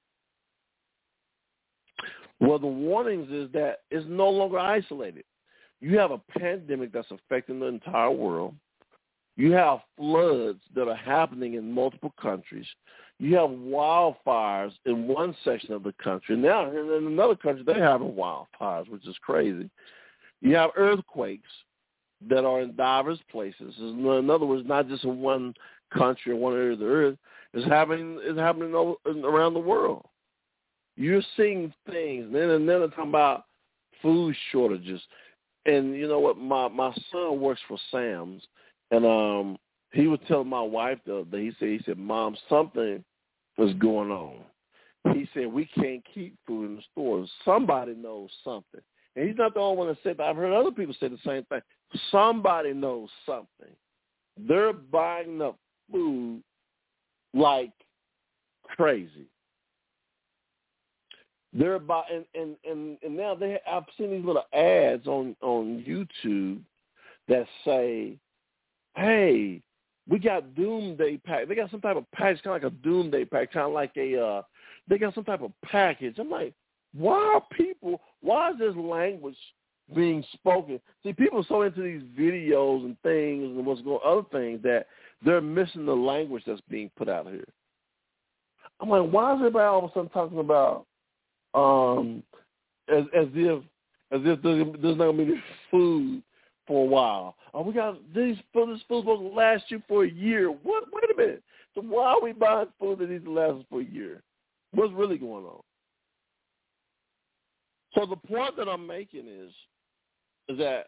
Well, the warnings is that it's no longer isolated. You have a pandemic that's affecting the entire world. You have floods that are happening in multiple countries. You have wildfires in one section of the country. Now, in another country, they're having wildfires, which is crazy. You have earthquakes that are in diverse places. In other words, not just in one country or one area of the earth. It's happening, it's happening around the world. You're seeing things. And then, and then they're talking about food shortages. And you know what? My, my son works for Sam's. And um, he was telling my wife the other day, he said, he said, Mom, something is going on. He said, we can't keep food in the stores. Somebody knows something. And he's not the only one that said that. I've heard other people say the same thing. Somebody knows something. They're buying up food like crazy. They're about and, and, and, and now they I've seen these little ads on, on YouTube that say, hey, we got Doomsday pack. They got some type of package, kind of like a Doomsday pack, kind of like a, uh, they got some type of package. I'm like, why are people, why is this language being spoken? See, people are so into these videos and things and what's going other things that they're missing the language that's being put out here. I'm like, why is everybody all of a sudden talking about um, as, as if as if there's, there's not going to be food for a while? Oh, we got these food. This food's supposed to last you for a year. What? Wait a minute. So why are we buying food that needs to last us for a year? What's really going on? So the point that I'm making is, is that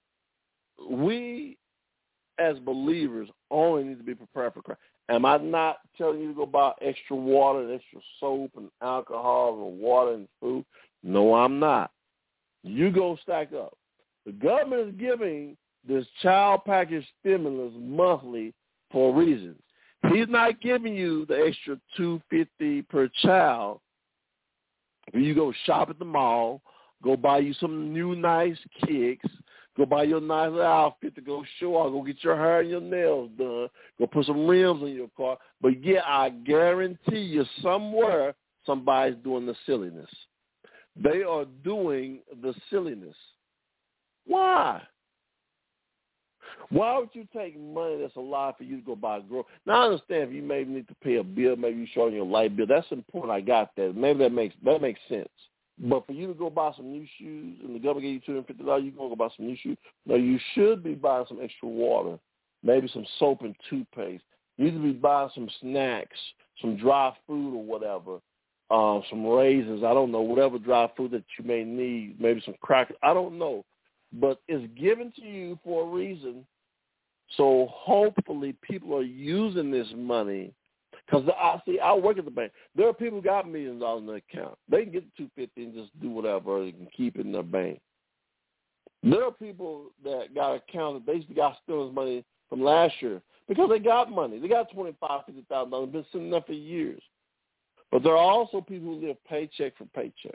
we as believers only need to be prepared for Christ. Am I not telling you to go buy extra water and extra soap and alcohol and water and food? No, I'm not. You go stack up. The government is giving this child package stimulus monthly for a reason. He's not giving you the extra two hundred fifty dollars per child. You go shop at the mall, go buy you some new nice kicks, go buy your nice little outfit to go show off, go get your hair and your nails done, go put some rims on your car. But, yeah, I guarantee you somewhere somebody's doing the silliness. They are doing the silliness. Why? Why would you take money that's allowed for you to go buy a grocery? Now, I understand if you maybe need to pay a bill, maybe you're short on your light bill. That's important. I got that. Maybe that makes that makes sense. But for you to go buy some new shoes and the government gave you two hundred fifty dollars, you can go buy some new shoes. No, you should be buying some extra water, maybe some soap and toothpaste. You need to be buying some snacks, some dry food or whatever, uh, some raisins. I don't know, whatever dry food that you may need, maybe some crackers. I don't know. But it's given to you for a reason. So hopefully people are using this money. Because I see, I work at the bank. There are people who got millions of dollars in their account. They can get the two hundred fifty dollars and just do whatever. They can keep it in their bank. There are people that got accounts that they got stimulus money from last year because they got money. They got twenty-five thousand dollars, fifty thousand dollars, been sitting there for years. But there are also people who live paycheck for paycheck.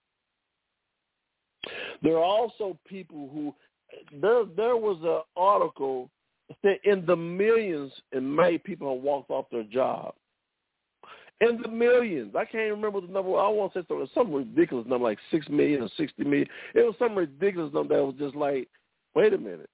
There are also people who, there there was an article that in the millions in May people have walked off their job. In the millions. I can't remember the number. I want to say something, some ridiculous number, like six million or sixty million. It was some ridiculous number that was just like, wait a minute.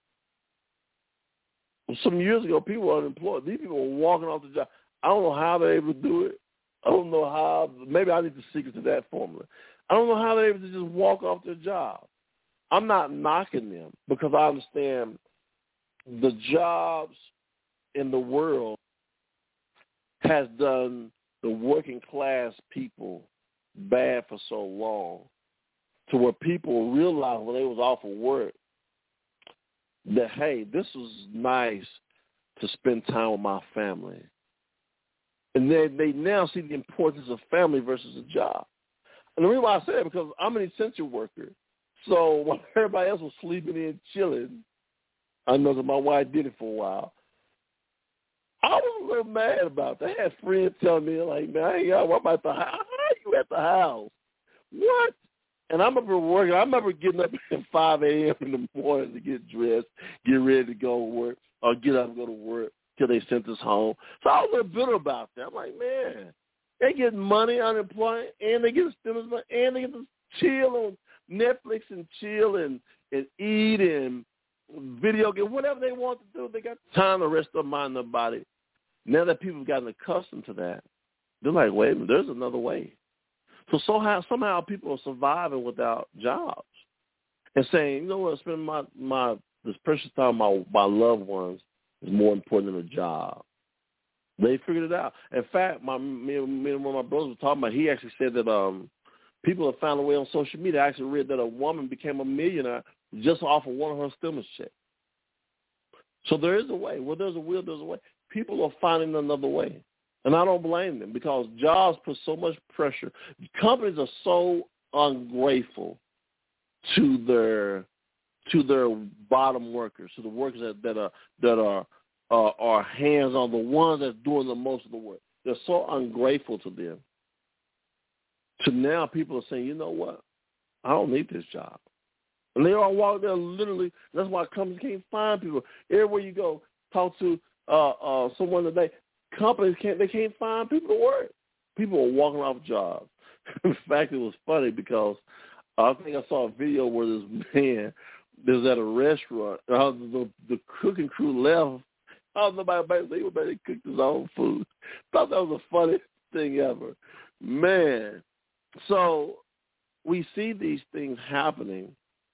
Some years ago, people were unemployed. These people were walking off the job. I don't know how they're able to do it. I don't know how. Maybe I need the secret to that formula. I don't know how they're able to just walk off their job. I'm not knocking them because I understand the jobs in the world has done the working class people bad for so long to where people realized when they was off of work that, hey, this was nice to spend time with my family. And they, they now see the importance of family versus a job. And the reason why I say that is because I'm an essential worker. So while everybody else was sleeping in, chilling, I know that my wife did it for a while. I was a little mad about that. I had friends telling me, like, man, I ain't got, what about the house? How are you at the house? What? And I remember working. I remember getting up at five a.m. in the morning to get dressed, get ready to go to work, or get up and go to work till they sent us home. So I was a little bitter about that. I'm like, man, they get money, unemployment, and they get a stimulus money, and they get to chill on Netflix and chill and, and eat and video game, whatever they want to do. They got time to rest their mind and their body. Now that people have gotten accustomed to that, they're like, wait a minute, there's another way. So somehow, somehow people are surviving without jobs and saying, you know what, spending my, my this precious time with my, my loved ones is more important than a job. They figured it out. In fact, my me, me and one of my brothers were talking about, he actually said that um, people have found a way on social media. I actually read that a woman became a millionaire just off of one of her stimulus checks. So there is a way. Where there's a will, there's a way. People are finding another way. And I don't blame them because jobs put so much pressure. Companies are so ungrateful to their to their bottom workers, to the workers that, that are that are uh, are hands on, the ones that's doing the most of the work. They're so ungrateful to them. to now people are saying, you know what? I don't need this job. And they all walk there literally. That's why companies can't find people. Everywhere you go, talk to uh, uh, someone today, companies can't, they can't find people to work. People are walking off jobs. In fact, it was funny because I think I saw a video where this man was at a restaurant. Uh, the, the cooking crew left. I don't know about back then, but he cooked his own food. Thought that was the funniest thing ever. Man. So we see these things happening,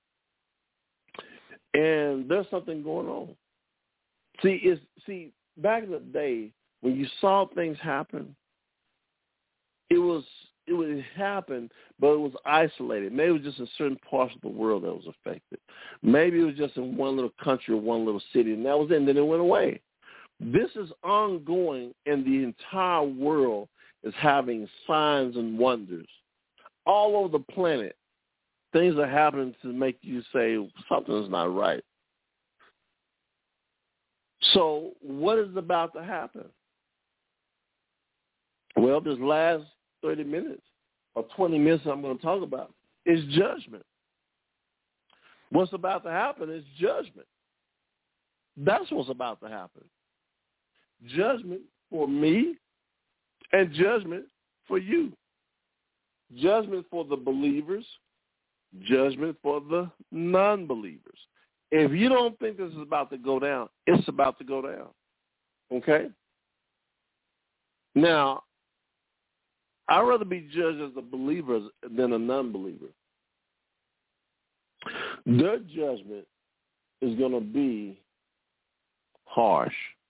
and there's something going on. See, it's, see, back in the day, when you saw things happen, it was it would happen, but it was isolated. Maybe it was just in certain parts of the world that was affected. Maybe it was just in one little country or one little city, and that was it, and then it went away. This is ongoing, and the entire world is having signs and wonders. All over the planet, things are happening to make you say something's not right. So what is about to happen? Well, this last thirty minutes or twenty minutes I'm going to talk about is judgment. What's about to happen is judgment. That's what's about to happen. Judgment for me and judgment for you. Judgment for the believers, judgment for the non-believers. If you don't think this is about to go down, it's about to go down. Okay? Now, I'd rather be judged as a believer than a non-believer. Their judgment is going to be harsh.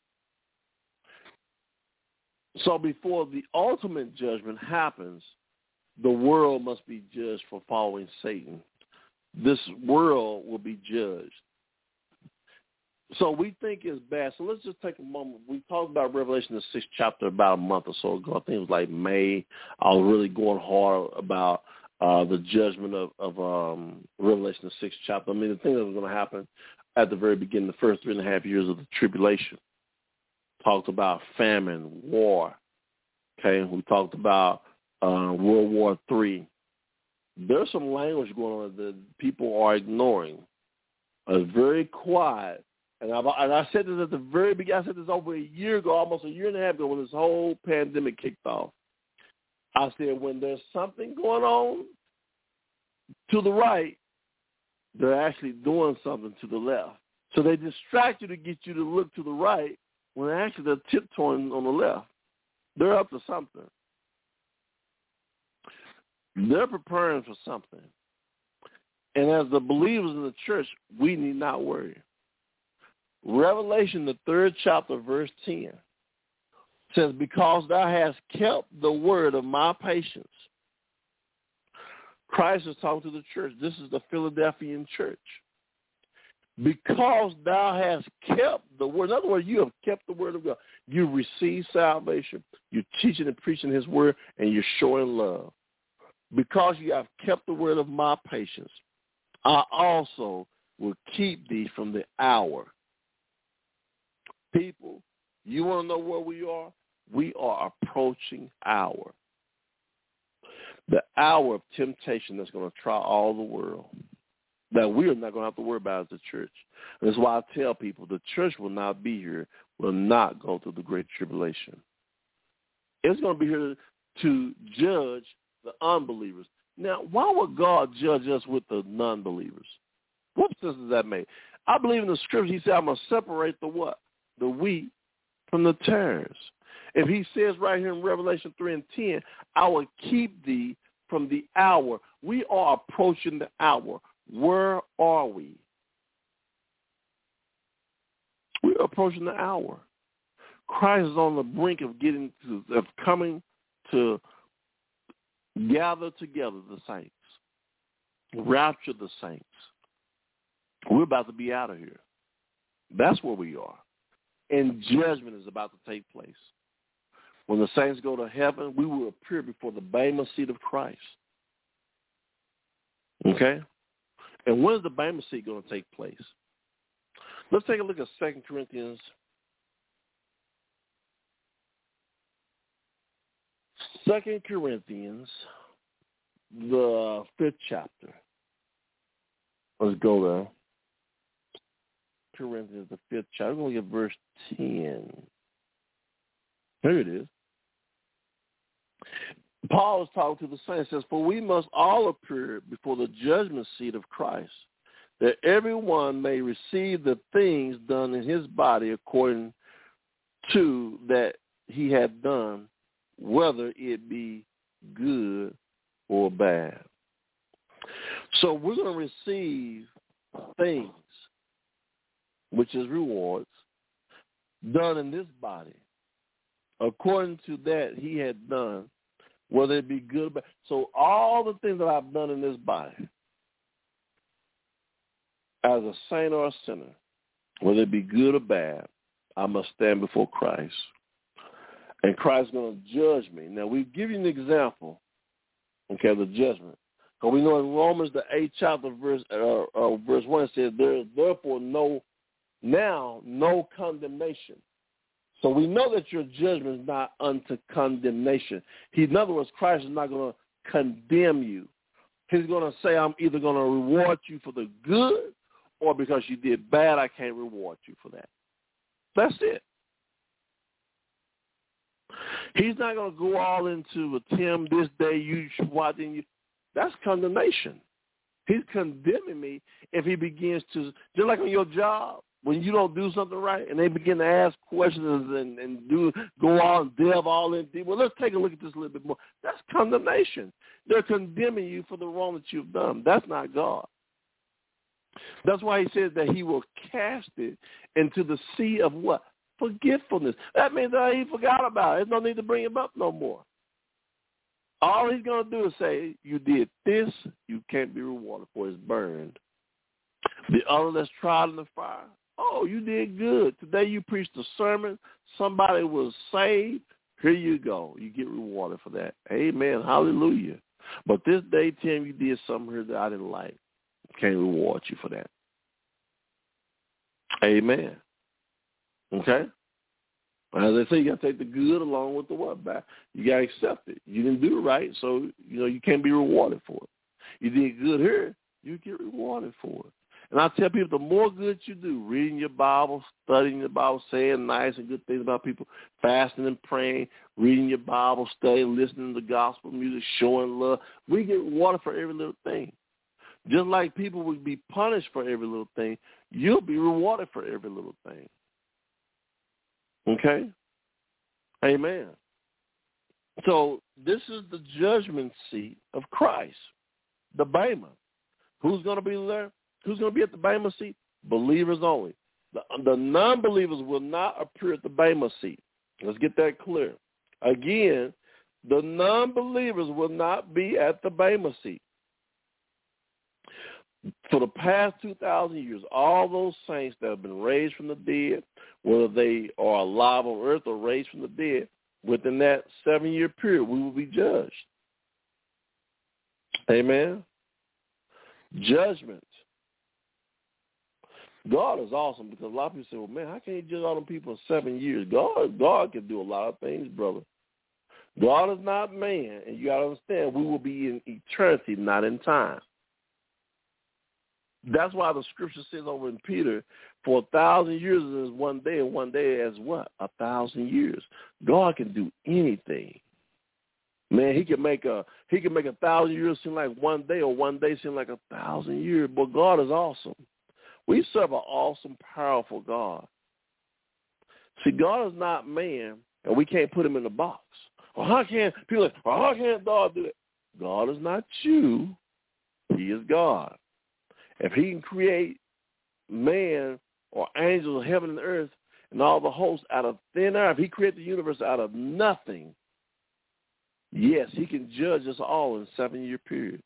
So before the ultimate judgment happens, the world must be judged for following Satan. This world will be judged. So we think it's bad. So let's just take a moment. We talked about Revelation, the sixth chapter, about a month or so ago. I think it was like May. I was really going hard about uh, the judgment of, of um, Revelation, the sixth chapter. I mean, the thing that was going to happen at the very beginning, the first three and a half years of the tribulation. Talked about famine, war. Okay, we talked about uh, World War Three. There's some language going on that people are ignoring. It's very quiet. And, I've, and I said this at the very beginning. I said this over a year ago, almost a year and a half ago, when this whole pandemic kicked off. I said, when there's something going on to the right, they're actually doing something to the left. So they distract you to get you to look to the right when actually they're tiptoeing on the left. They're up to something. They're preparing for something. And as the believers in the church, we need not worry. Revelation, the third chapter, verse ten, says, because thou hast kept the word of my patience. Christ is talking to the church. This is the Philadelphian church. Because thou hast kept the word. In other words, you have kept the word of God. You received salvation. You're teaching and preaching his word, and you're showing love. Because you have kept the word of my patience, I also will keep thee from the hour. People, you want to know where we are? We are approaching hour. The hour of temptation that's going to try all the world. That we are not going to have to worry about as a church. And that's why I tell people the church will not be here, will not go through the great tribulation. It's going to be here to judge the unbelievers. Now, why would God judge us with the non-believers? What sense does that make? I believe in the scripture, he said, I'm going to separate the what? The wheat from the tares. If he says right here in Revelation three and ten, I will keep thee from the hour. We are approaching the hour. Where are we? We're approaching the hour. Christ is on the brink of getting to, of coming to gather together the saints, rapture the saints. We're about to be out of here. That's where we are. And judgment is about to take place. When the saints go to heaven, we will appear before the Bema seat of Christ. Okay? And when is the Bema seat going to take place? Let's take a look at Second Corinthians. Second Corinthians the fifth chapter. Let's go there. Corinthians, the fifth chapter. We're going to get verse ten. Here it is. Paul is talking to the saints. Says, "For we must all appear before the judgment seat of Christ, that everyone may receive the things done in his body according to that he had done, whether it be good or bad." So we're going to receive things, which is rewards, done in this body, according to that he had done, whether it be good or bad. So all the things that I've done in this body, as a saint or a sinner, whether it be good or bad, I must stand before Christ. And Christ is going to judge me. Now, we give you an example, okay, of the judgment. Because we know in Romans, the eighth chapter, verse, uh, uh, verse one, it says, "There is therefore no, now, no condemnation." So we know that your judgment is not unto condemnation. He, in other words, Christ is not going to condemn you. He's going to say, I'm either going to reward you for the good, or because you did bad, I can't reward you for that. That's it. He's not going to go all into with Tim this day, you should watch and you. That's condemnation. He's condemning me if he begins to, just like on your job, when you don't do something right and they begin to ask questions and, and do go on and delve all in deep. Well, let's take a look at this a little bit more. That's condemnation. They're condemning you for the wrong that you've done. That's not God. That's why he says that he will cast it into the sea of what? Forgetfulness. That means that he forgot about it. There's no need to bring him up no more. All he's going to do is say, you did this, you can't be rewarded for. It's burned. The other that's tried in the fire, oh, you did good. Today you preached a sermon. Somebody was saved. Here you go. You get rewarded for that. Amen. Hallelujah. But this day, Tim, you did something here that I didn't like. Can't reward you for that. Amen. Okay? As I say, you got to take the good along with the what back. You got to accept it. You didn't do it right, so, you know, you can't be rewarded for it. You did good here, you get rewarded for it. And I tell people, the more good you do, reading your Bible, studying your Bible, saying nice and good things about people, fasting and praying, reading your Bible, studying, listening to gospel music, showing love, we get rewarded for every little thing. Just like people would be punished for every little thing, you'll be rewarded for every little thing. Okay? Amen. So this is the judgment seat of Christ, the Bema. Who's going to be there? Who's going to be at the Bema seat? Believers only. The, the non-believers will not appear at the Bema seat. Let's get that clear. Again, the non-believers will not be at the Bema seat. For the past two thousand years, all those saints that have been raised from the dead, whether they are alive on earth or raised from the dead, within that seven-year period, we will be judged. Amen? Judgment. God is awesome because a lot of people say, well, man, how can you judge all them people in seven years? God, God can do a lot of things, brother. God is not man, and you got to understand, we will be in eternity, not in time. That's why the scripture says over in Peter, for a thousand years is one day, and one day as what? A thousand years. God can do anything. Man, he can make a he can make a thousand years seem like one day, or one day seem like a thousand years. But God is awesome. We serve an awesome, powerful God. See, God is not man, and we can't put him in a box. Well, how can people? Well, how can God do it? God is not you. He is God. If he can create man or angels of heaven and earth and all the hosts out of thin air, if he created the universe out of nothing, yes, he can judge us all in a seven-year period.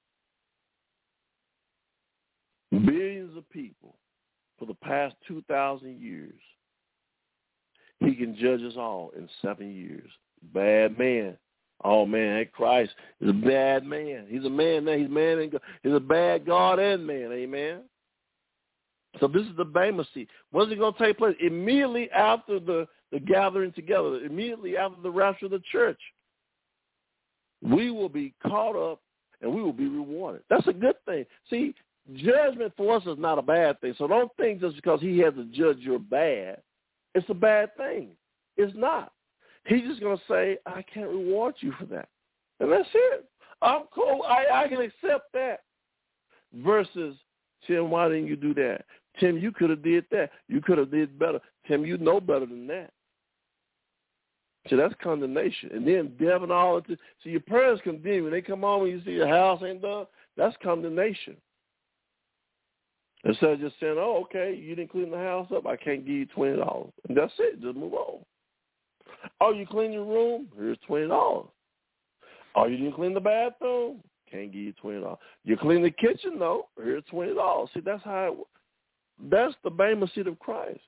Billions of people for the past two thousand years, he can judge us all in seven years. Bad man. Oh, man, that Christ is a bad man. He's a man now. He's man and God. He's a bad God and man. Amen. So this is the Bema seat. When's it going to take place? Immediately after the, the gathering together, immediately after the rapture of the church. We will be caught up and we will be rewarded. That's a good thing. See, judgment for us is not a bad thing. So don't think just because he has to judge your bad, it's a bad thing. It's not. He's just going to say, I can't reward you for that. And that's it. I'm cool. I, I can accept that. Versus, Tim, why didn't you do that? Tim, you could have did that. You could have did better. Tim, you know better than that. So that's condemnation. And then death and all of this. So your parents condemn you. When they come home and you see your house ain't done, that's condemnation. Instead of just saying, oh, okay, you didn't clean the house up, I can't give you twenty dollars. And that's it. Just move on. Oh, you clean your room? Here's twenty dollars. Oh, you didn't clean the bathroom? Can't give you twenty dollars. You clean the kitchen? No. Here's twenty dollars. See, that's how it works. That's the Bema seat of Christ.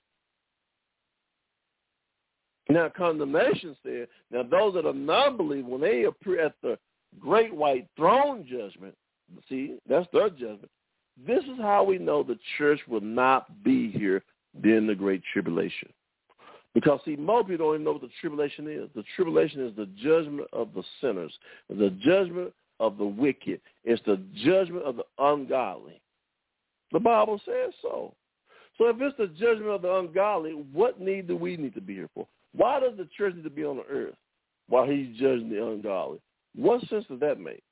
Now, condemnation said, now those that are non-believers, when they appear at the great white throne judgment, see, that's their judgment. This is how we know the church will not be here during the Great Tribulation. Because, see, most people don't even know what the tribulation is. The tribulation is the judgment of the sinners, the judgment of the wicked. It's the judgment of the ungodly. The Bible says so. So if it's the judgment of the ungodly, what need do we need to be here for? Why does the church need to be on the earth while he's judging the ungodly? What sense does that make?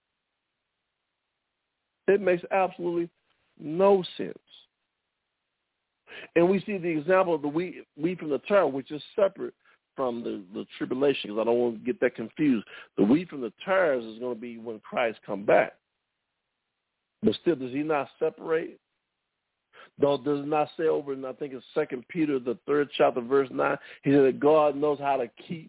It makes absolutely no sense. And we see the example of the wheat, wheat from the tare, which is separate from the, the tribulation, because I don't want to get that confused. The wheat from the tares is going to be when Christ come back. But still, does he not separate? Though does it not say over in, I think it's Second Peter, the third chapter, verse nine, he said that God knows how to keep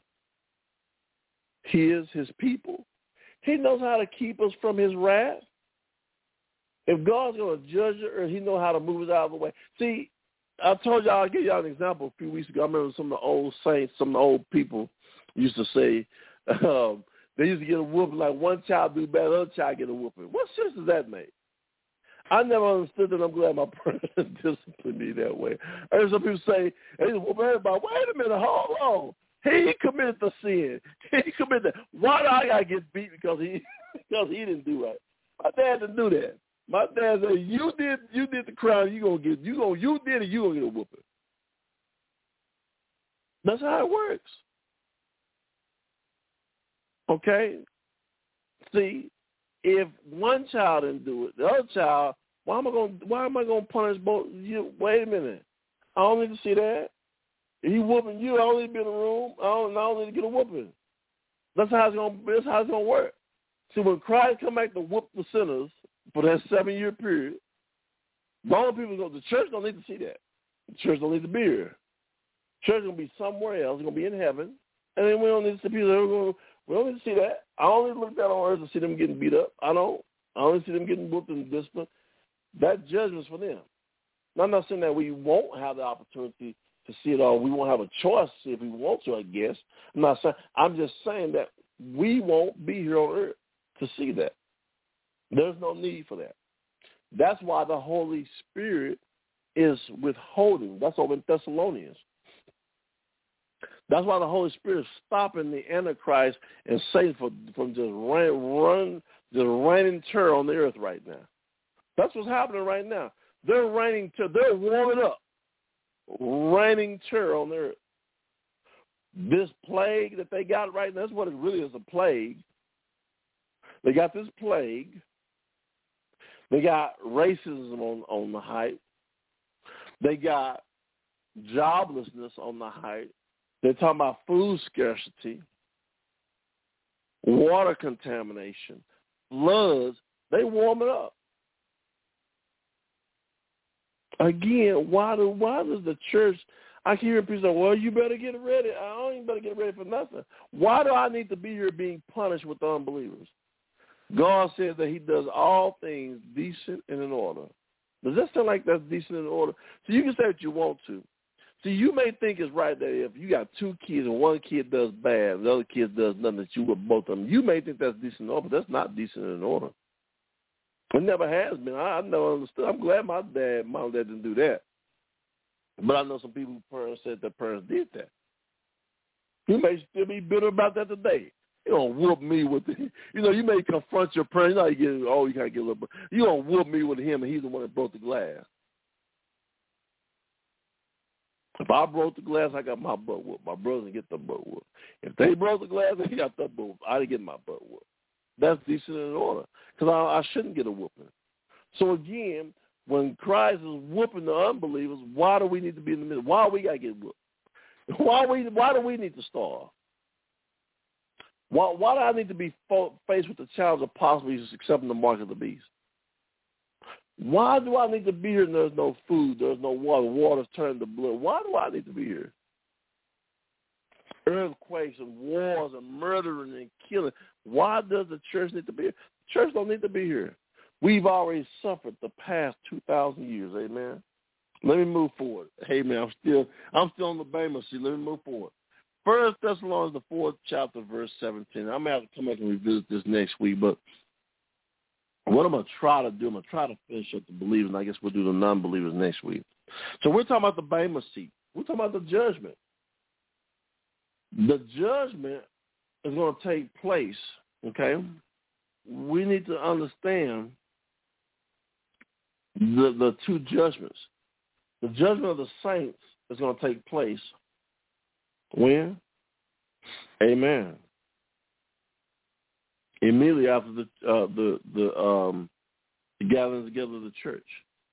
his, his people. He knows how to keep us from his wrath. If God's going to judge the earth, he knows how to move us out of the way. See, I told y'all, I'll give y'all an example a few weeks ago. I remember some of the old saints, some of the old people used to say, um, they used to get a whooping, like one child do bad, other child get a whooping. What sense does that make? I never understood that. I'm glad my parents disciplined me that way. I heard some people say, they just whoop everybody. Wait a minute, hold on. He committed the sin. He committed that. Why do I got to get beat because he because he didn't do right? My dad didn't do that. My dad said, "You did, you did the crime. You gonna get, you gonna, you did it. You gonna get a whooping." That's how it works. Okay. See, if one child didn't do it, the other child, why am I going? Why am I going to punish both? You, wait a minute. I don't need to see that. He whooping you. I don't need to be in the room. I don't, I don't need to get a whooping. That's how it's going. That's how it's going to work. See, when Christ come back to whoop the sinners for that seven-year period, the only people go. The church don't need to see that. The church don't need to be here. The church is going to be somewhere else. It's going to be in heaven, and then we don't need to see people. That are going to, we don't need to see that. I don't need to look down on earth and see them getting beat up. I don't. I don't need to see them getting whooped and disciplined. That judgment's for them. Now, I'm not saying that we won't have the opportunity to see it all. We won't have a choice to see if we want to, I guess. I'm not saying. I'm just saying that we won't be here on earth to see that. There's no need for that. That's why the Holy Spirit is withholding. That's over in Thessalonians. That's why the Holy Spirit is stopping the Antichrist and Satan from, from just run, run, just raining terror on the earth right now. That's what's happening right now. They're raining terror. They're warming up, raining terror on the earth. This plague that they got right now, that's what it really is, a plague. They got this plague. They got racism on, on the height. They got joblessness on the height. They're talking about food scarcity, water contamination, floods. They warm it up. Again, why do why does the church? I can hear people say, "Well, you better get ready." I don't even better get ready for nothing. Why do I need to be here being punished with the unbelievers? God says that He does all things decent and in order. Does that sound like that's decent and in order? So you can say what you want to. See, you may think it's right that if you got two kids and one kid does bad and the other kid does nothing, that you with both of them, you may think that's decent and order, but that's not decent and in order. It never has been. I, I never understood. I'm glad my dad, mom and dad didn't do that. But I know some people who parents said their parents did that. You may still be bitter about that today. You don't whoop me with the, you know, you may confront your parents. You know, you get, oh, you got to get a little, you don't whoop me with him, and he's the one that broke the glass. If I broke the glass, I got my butt whooped. My brother didn't get the butt whooped. If they broke the glass, they got the butt whooped. I didn't get my butt whooped. That's decent and in order, because I, I shouldn't get a whooping. So again, when Christ is whooping the unbelievers, why do we need to be in the middle? Why do we got to get whooped? Why we? Why do we need to starve? Why, why do I need to be faced with the challenge of possibly accepting the mark of the beast? Why do I need to be here and there's no food, there's no water, water's turned to blood? Why do I need to be here? Earthquakes and wars and murdering and killing. Why does the church need to be here? The church don't need to be here. We've already suffered the past two thousand years, amen? Let me move forward. Hey, man, I'm still I'm still on the Bama seat. Let me move forward. First Thessalonians, the fourth chapter, verse seventeen. I'm going to have to come back and revisit this next week, but what I'm going to try to do, I'm going to try to finish up the believers, and I guess we'll do the non-believers next week. So we're talking about the Bema seat. We're talking about the judgment. The judgment is going to take place, okay? We need to understand the, the two judgments. The judgment of the saints is going to take place when? Amen. Immediately after the uh, the the um the gathering together of the church.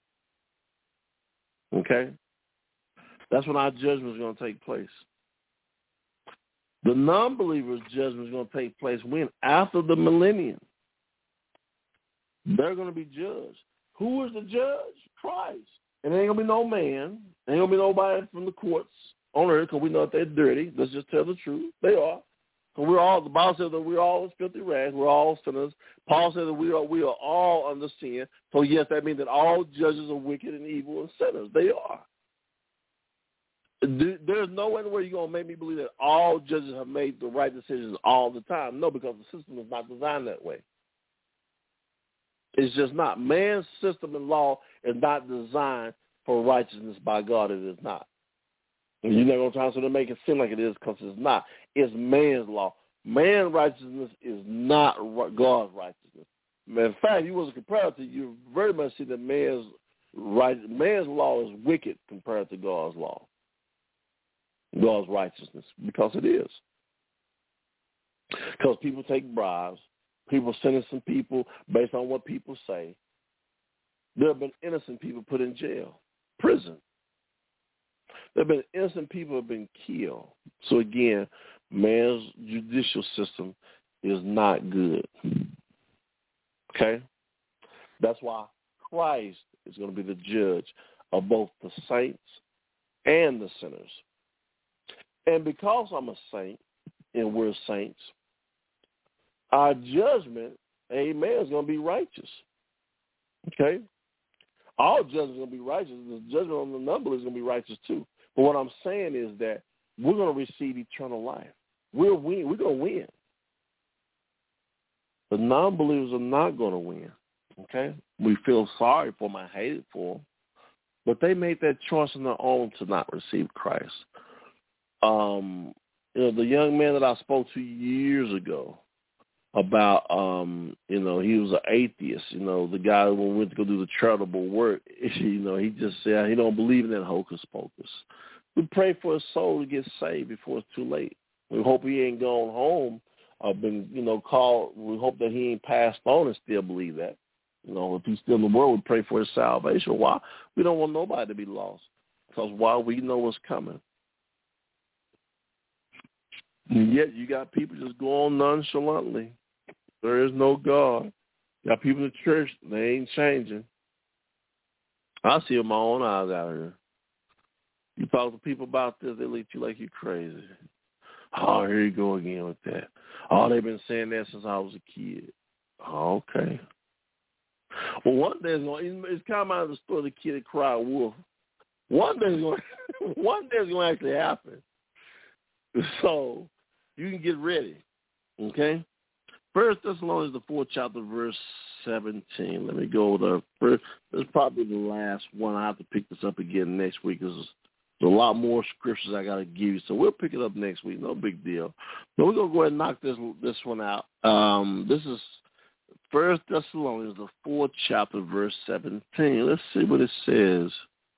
Okay? That's when our judgment is going to take place. The non-believers' judgment is going to take place when? After the millennium. They're going to be judged. Who is the judge? Christ. And there ain't going to be no man. There ain't going to be nobody from the courts on earth, because we know that they're dirty. Let's just tell the truth. They are. So we're all, the Bible says that we're all filthy rags. We're all sinners. Paul says that we are we are all under sin. So yes, that means that all judges are wicked and evil and sinners. They are. There's no way where you're going to make me believe that all judges have made the right decisions all the time. No, because the system is not designed that way. It's just not. Man's system and law is not designed for righteousness by God. It is not. And you're not going to try to make it seem like it is, because it's not. It's man's law. Man's righteousness is not God's righteousness. In fact, you was a comparative, you very much see that man's right, man's law is wicked compared to God's law, God's righteousness, because it is. Because people take bribes. People sentencing people based on what people say. There have been innocent people put in jail, prison. There have been innocent people who have been killed. So again, man's judicial system is not good. Okay? That's why Christ is going to be the judge of both the saints and the sinners. And because I'm a saint and we're saints, our judgment, amen, is going to be righteous. Okay? All judgments are going to be righteous. The judgment on the non-believers is going to be righteous too. But what I'm saying is that we're going to receive eternal life. We'll win. We're going to win. The non-believers are not going to win. Okay? We feel sorry for them. I hate it for them. But they made that choice on their own to not receive Christ. Um, you know, the young man that I spoke to years ago about, um, you know, he was an atheist, you know, the guy who went to go do the charitable work, you know, he just said he don't believe in that hocus pocus. We pray for his soul to get saved before it's too late. We hope he ain't gone home or been, you know, called. We hope that he ain't passed on and still believe that. You know, if he's still in the world, we pray for his salvation. Why? We don't want nobody to be lost, because why? We know what's coming. And yet you got people just go on nonchalantly. There is no God. You got people in the church, they ain't changing. I see with my own eyes out here. You talk to people about this, they look at you like you're crazy. Oh, here you go again with that. Oh, they've been saying that since I was a kid. Oh, okay. Well, one day it's going. It's kind of out of the story of the kid that cried wolf. One day it's going. One day it's going to actually happen. So you can get ready. Okay. First Thessalonians, the fourth chapter, verse seventeen. Let me go to first. This is probably the last one. I have to pick this up again next week. This is There's a lot more scriptures I got to give you, so we'll pick it up next week. No big deal. But we're gonna go ahead and knock this this one out. Um, this is First Thessalonians, the fourth chapter, verse seventeen. Let's see what it says.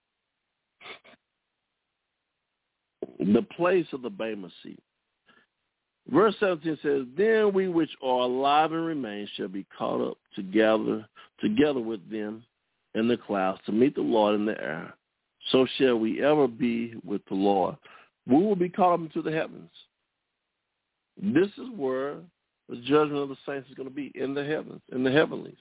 The place of the Bema seat. Verse seventeen says, "Then we which are alive and remain shall be caught up together, together with them in the clouds to meet the Lord in the air. So shall we ever be with the Lord." We will be caught up into the heavens. This is where the judgment of the saints is going to be, in the heavens, in the heavenlies.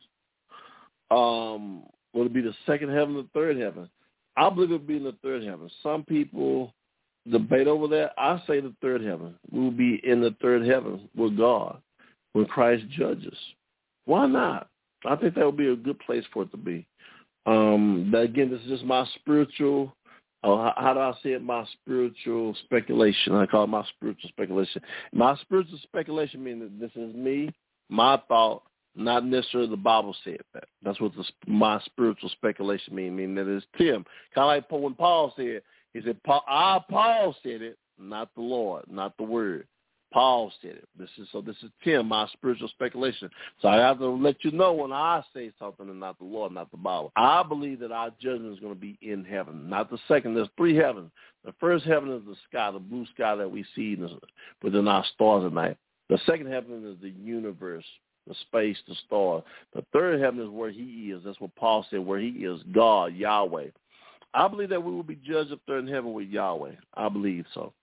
Um, will it be the second heaven or the third heaven? I believe it will be in the third heaven. Some people debate over that. I say the third heaven. We will be in the third heaven with God when Christ judges. Why not? I think that would be a good place for it to be. Um, that, again, this is just my spiritual, uh, how, how do I say it, my spiritual speculation. I call it my spiritual speculation. My spiritual speculation means that this is me, my thought, not necessarily the Bible said that. That's what the, my spiritual speculation means, meaning that it's Tim. Kind of like when Paul said, he said, Paul, I, Paul said it, not the Lord, not the word. Paul said it. This is so. This is Tim, my spiritual speculation. So I have to let you know when I say something and not the Lord, not the Bible. I believe that our judgment is going to be in heaven, not the second. There's three heavens. The first heaven is the sky, the blue sky that we see within our stars at night. The second heaven is the universe, the space, the stars. The third heaven is where He is. That's what Paul said, where He is, God, Yahweh. I believe that we will be judged up there in heaven with Yahweh. I believe so.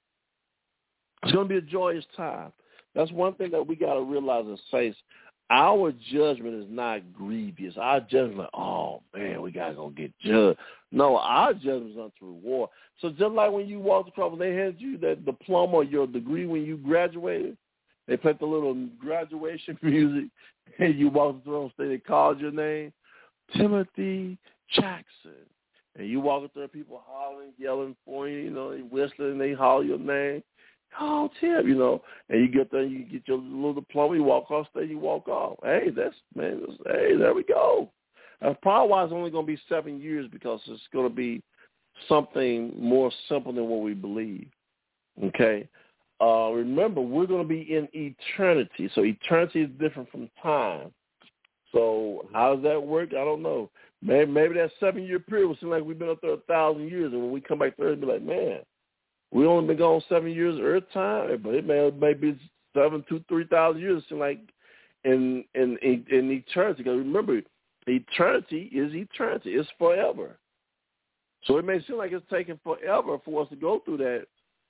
It's going to be a joyous time. That's one thing that we got to realize as saints. Our judgment is not grievous. Our judgment, like, oh, man, we got to go get judged. No, our judgment is unto reward. So just like when you walked across, when they handed you that diploma or your degree when you graduated, they played the little graduation music, and you walked through and they called your name, Timothy Jackson. And you walk up there, people hollering, yelling for you, you know, they whistling, they holler your name. Oh, Tim, you know, and you get there, you get your little diploma, you walk off stage, you walk off. Hey, that's, man, that's, hey, there we go. That's probably why it's only going to be seven years because it's going to be something more simple than what we believe, okay? Uh, remember, we're going to be in eternity, so eternity is different from time. So how does that work? I don't know. Maybe, maybe that seven-year period will seem like we've been up there a thousand years, and when we come back there, it'll be like, man, we only been gone seven years of earth time, but it may, may be seven, two, three thousand years. It seems like in in in, in eternity. Because remember, eternity is eternity. It's forever. So it may seem like it's taking forever for us to go through that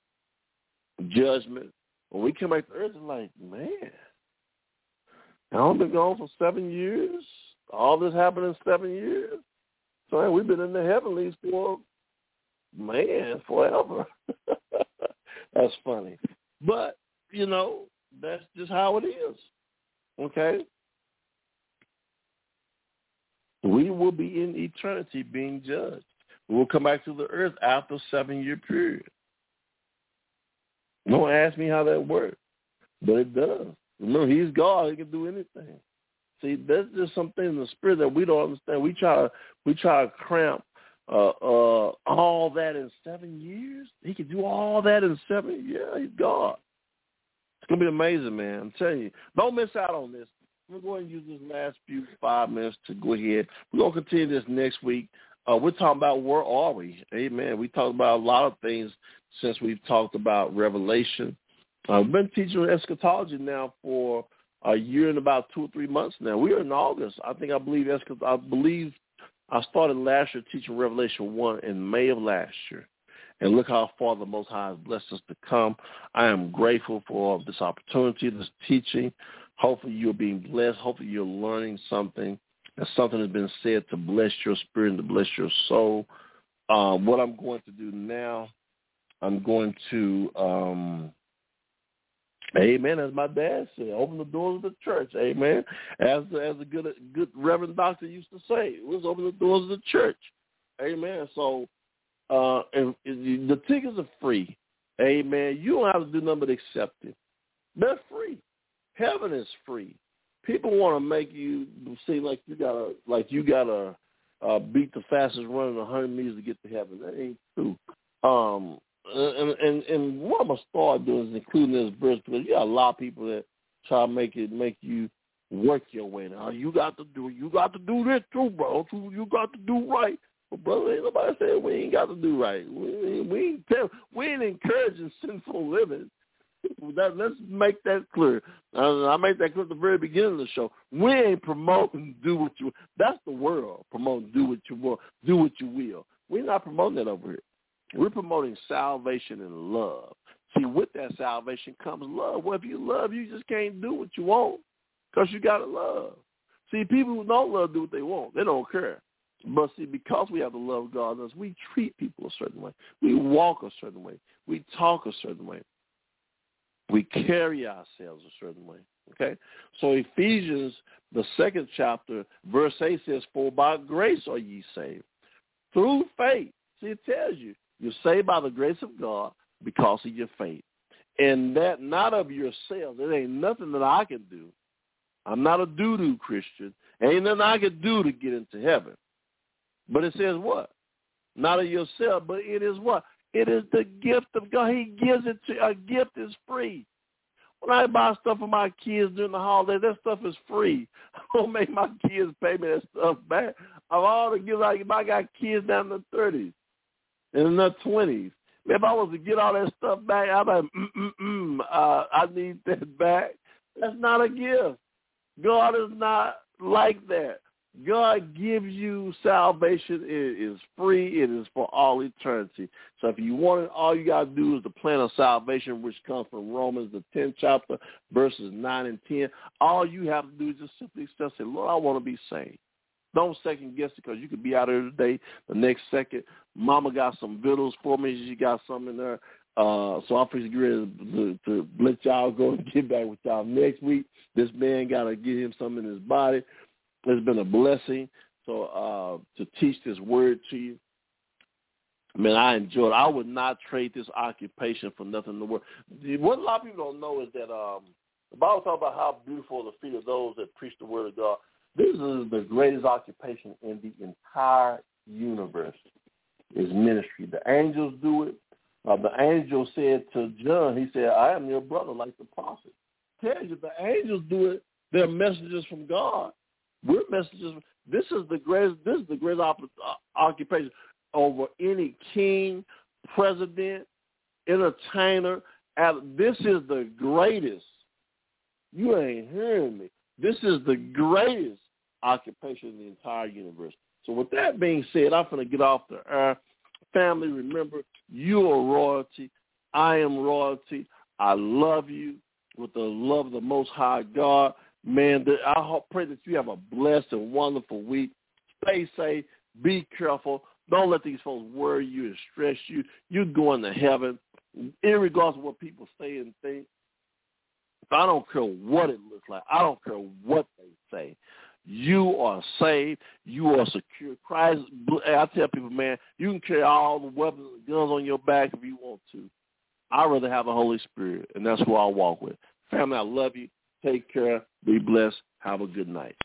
judgment. When we come back to earth, it's like, man, I only been gone for seven years. All this happened in seven years. So man, we've been in the heavenlies for, man, forever. That's funny. But, you know, that's just how it is. Okay? We will be in eternity being judged. We will come back to the earth after a seven-year period. Don't ask me how that works, but it does. Remember, He's God. He can do anything. See, there's just something in the spirit that we don't understand. We try to, we try to cramp uh, uh, all that in seven years. He can do all that in seven years. Yeah, He's God. It's going to be amazing, man. I'm telling you. Don't miss out on this. We're going to use this last few five minutes to go ahead. We're going to continue this next week. Uh, we're talking about where are we? Amen. We talked about a lot of things since we've talked about Revelation. Uh, we've been teaching eschatology now for a year and about two or three months now. We are in August. I think I believe I believe I started last year teaching Revelation one in May of last year. And look how far the Most High has blessed us to come. I am grateful for this opportunity, this teaching. Hopefully you're being blessed. Hopefully you're learning something. And something has been said to bless your spirit and to bless your soul. Uh, what I'm going to do now, I'm going to, um, amen, as my dad said, open the doors of the church. Amen. As as a good good Reverend Doctor used to say, it was open the doors of the church. Amen. So uh, and, and the tickets are free. Amen. You don't have to do nothing but accept it. They're free. Heaven is free. People want to make you seem like you gotta like you gotta uh, beat the fastest run in a hundred meters to get to heaven. That ain't true. Um, and, and and what I'm gonna start doing is including this verse, because you got a lot of people that try to make it make you work your way. Now you got to do you got to do this too, bro. You got to do right. But brother, ain't nobody saying we ain't got to do right. We we ain't tell, we ain't encouraging sinful living. That, let's make that clear. Uh, I made that clear at the very beginning of the show. We ain't promoting do what you. That's the world promoting do what you want, do what you will. We're not promoting that over here. We're promoting salvation and love. See, with that salvation comes love. Well, if you love, you just can't do what you want because you got to love. See, people who don't love do what they want. They don't care. But see, because we have the love of God in us, we treat people a certain way. We walk a certain way. We talk a certain way. We carry ourselves a certain way. Okay? So Ephesians, the second chapter, verse eight says, "For by grace are ye saved, through faith." See, it tells you, you're saved by the grace of God because of your faith. And that not of yourselves. It ain't nothing that I can do. I'm not a doo-doo Christian. Ain't nothing I can do to get into heaven. But it says what? Not of yourself, but it is what? It is the gift of God. He gives it to you. A gift is free. When I buy stuff for my kids during the holidays, that stuff is free. I don't make my kids pay me that stuff back. Of all the gifts I give, I got kids down in the thirties and in the twenties. If I was to get all that stuff back, I'd be like, mm-mm-mm, uh, I need that back. That's not a gift. God is not like that. God gives you salvation. It is free. It is for all eternity. So if you want it, all you got to do is the plan of salvation, which comes from Romans, the tenth chapter, verses nine and ten. All you have to do is just simply say, Lord, I want to be saved. Don't second guess it, because you could be out here today, the next second, mama got some vittles for me. She got some in there. Uh, so I'm pretty ready to, to let y'all go and get back with y'all next week. This man got to get him something in his body. It's been a blessing so uh, to teach this word to you. Man, I enjoyed it. I would not trade this occupation for nothing in the world. What a lot of people don't know is that um, the Bible talks about how beautiful are the feet of those that preach the word of God. This is the greatest occupation in the entire universe, is ministry. The angels do it. Uh, the angel said to John, he said, I am your brother like the prophet. Tells you the angels do it. They're messengers from God. We're messengers. This is the greatest. This is the greatest op- occupation over any king, president, entertainer. This is the greatest. You ain't hearing me. This is the greatest occupation in the entire universe. So with that being said, I'm going to get off the air. Family, remember, you are royalty. I am royalty. I love you with the love of the Most High God. Man, I hope, pray that you have a blessed and wonderful week. Stay safe. Be careful. Don't let these folks worry you and stress you. You're going to heaven, irregardless of what people say and think. I don't care what it looks like. I don't care what they say. You are saved. You are secure. Christ, I tell people, man, you can carry all the weapons and guns on your back if you want to. I'd rather have the Holy Spirit, and that's who I walk with. Family, I love you. Take care. Be blessed. Have a good night.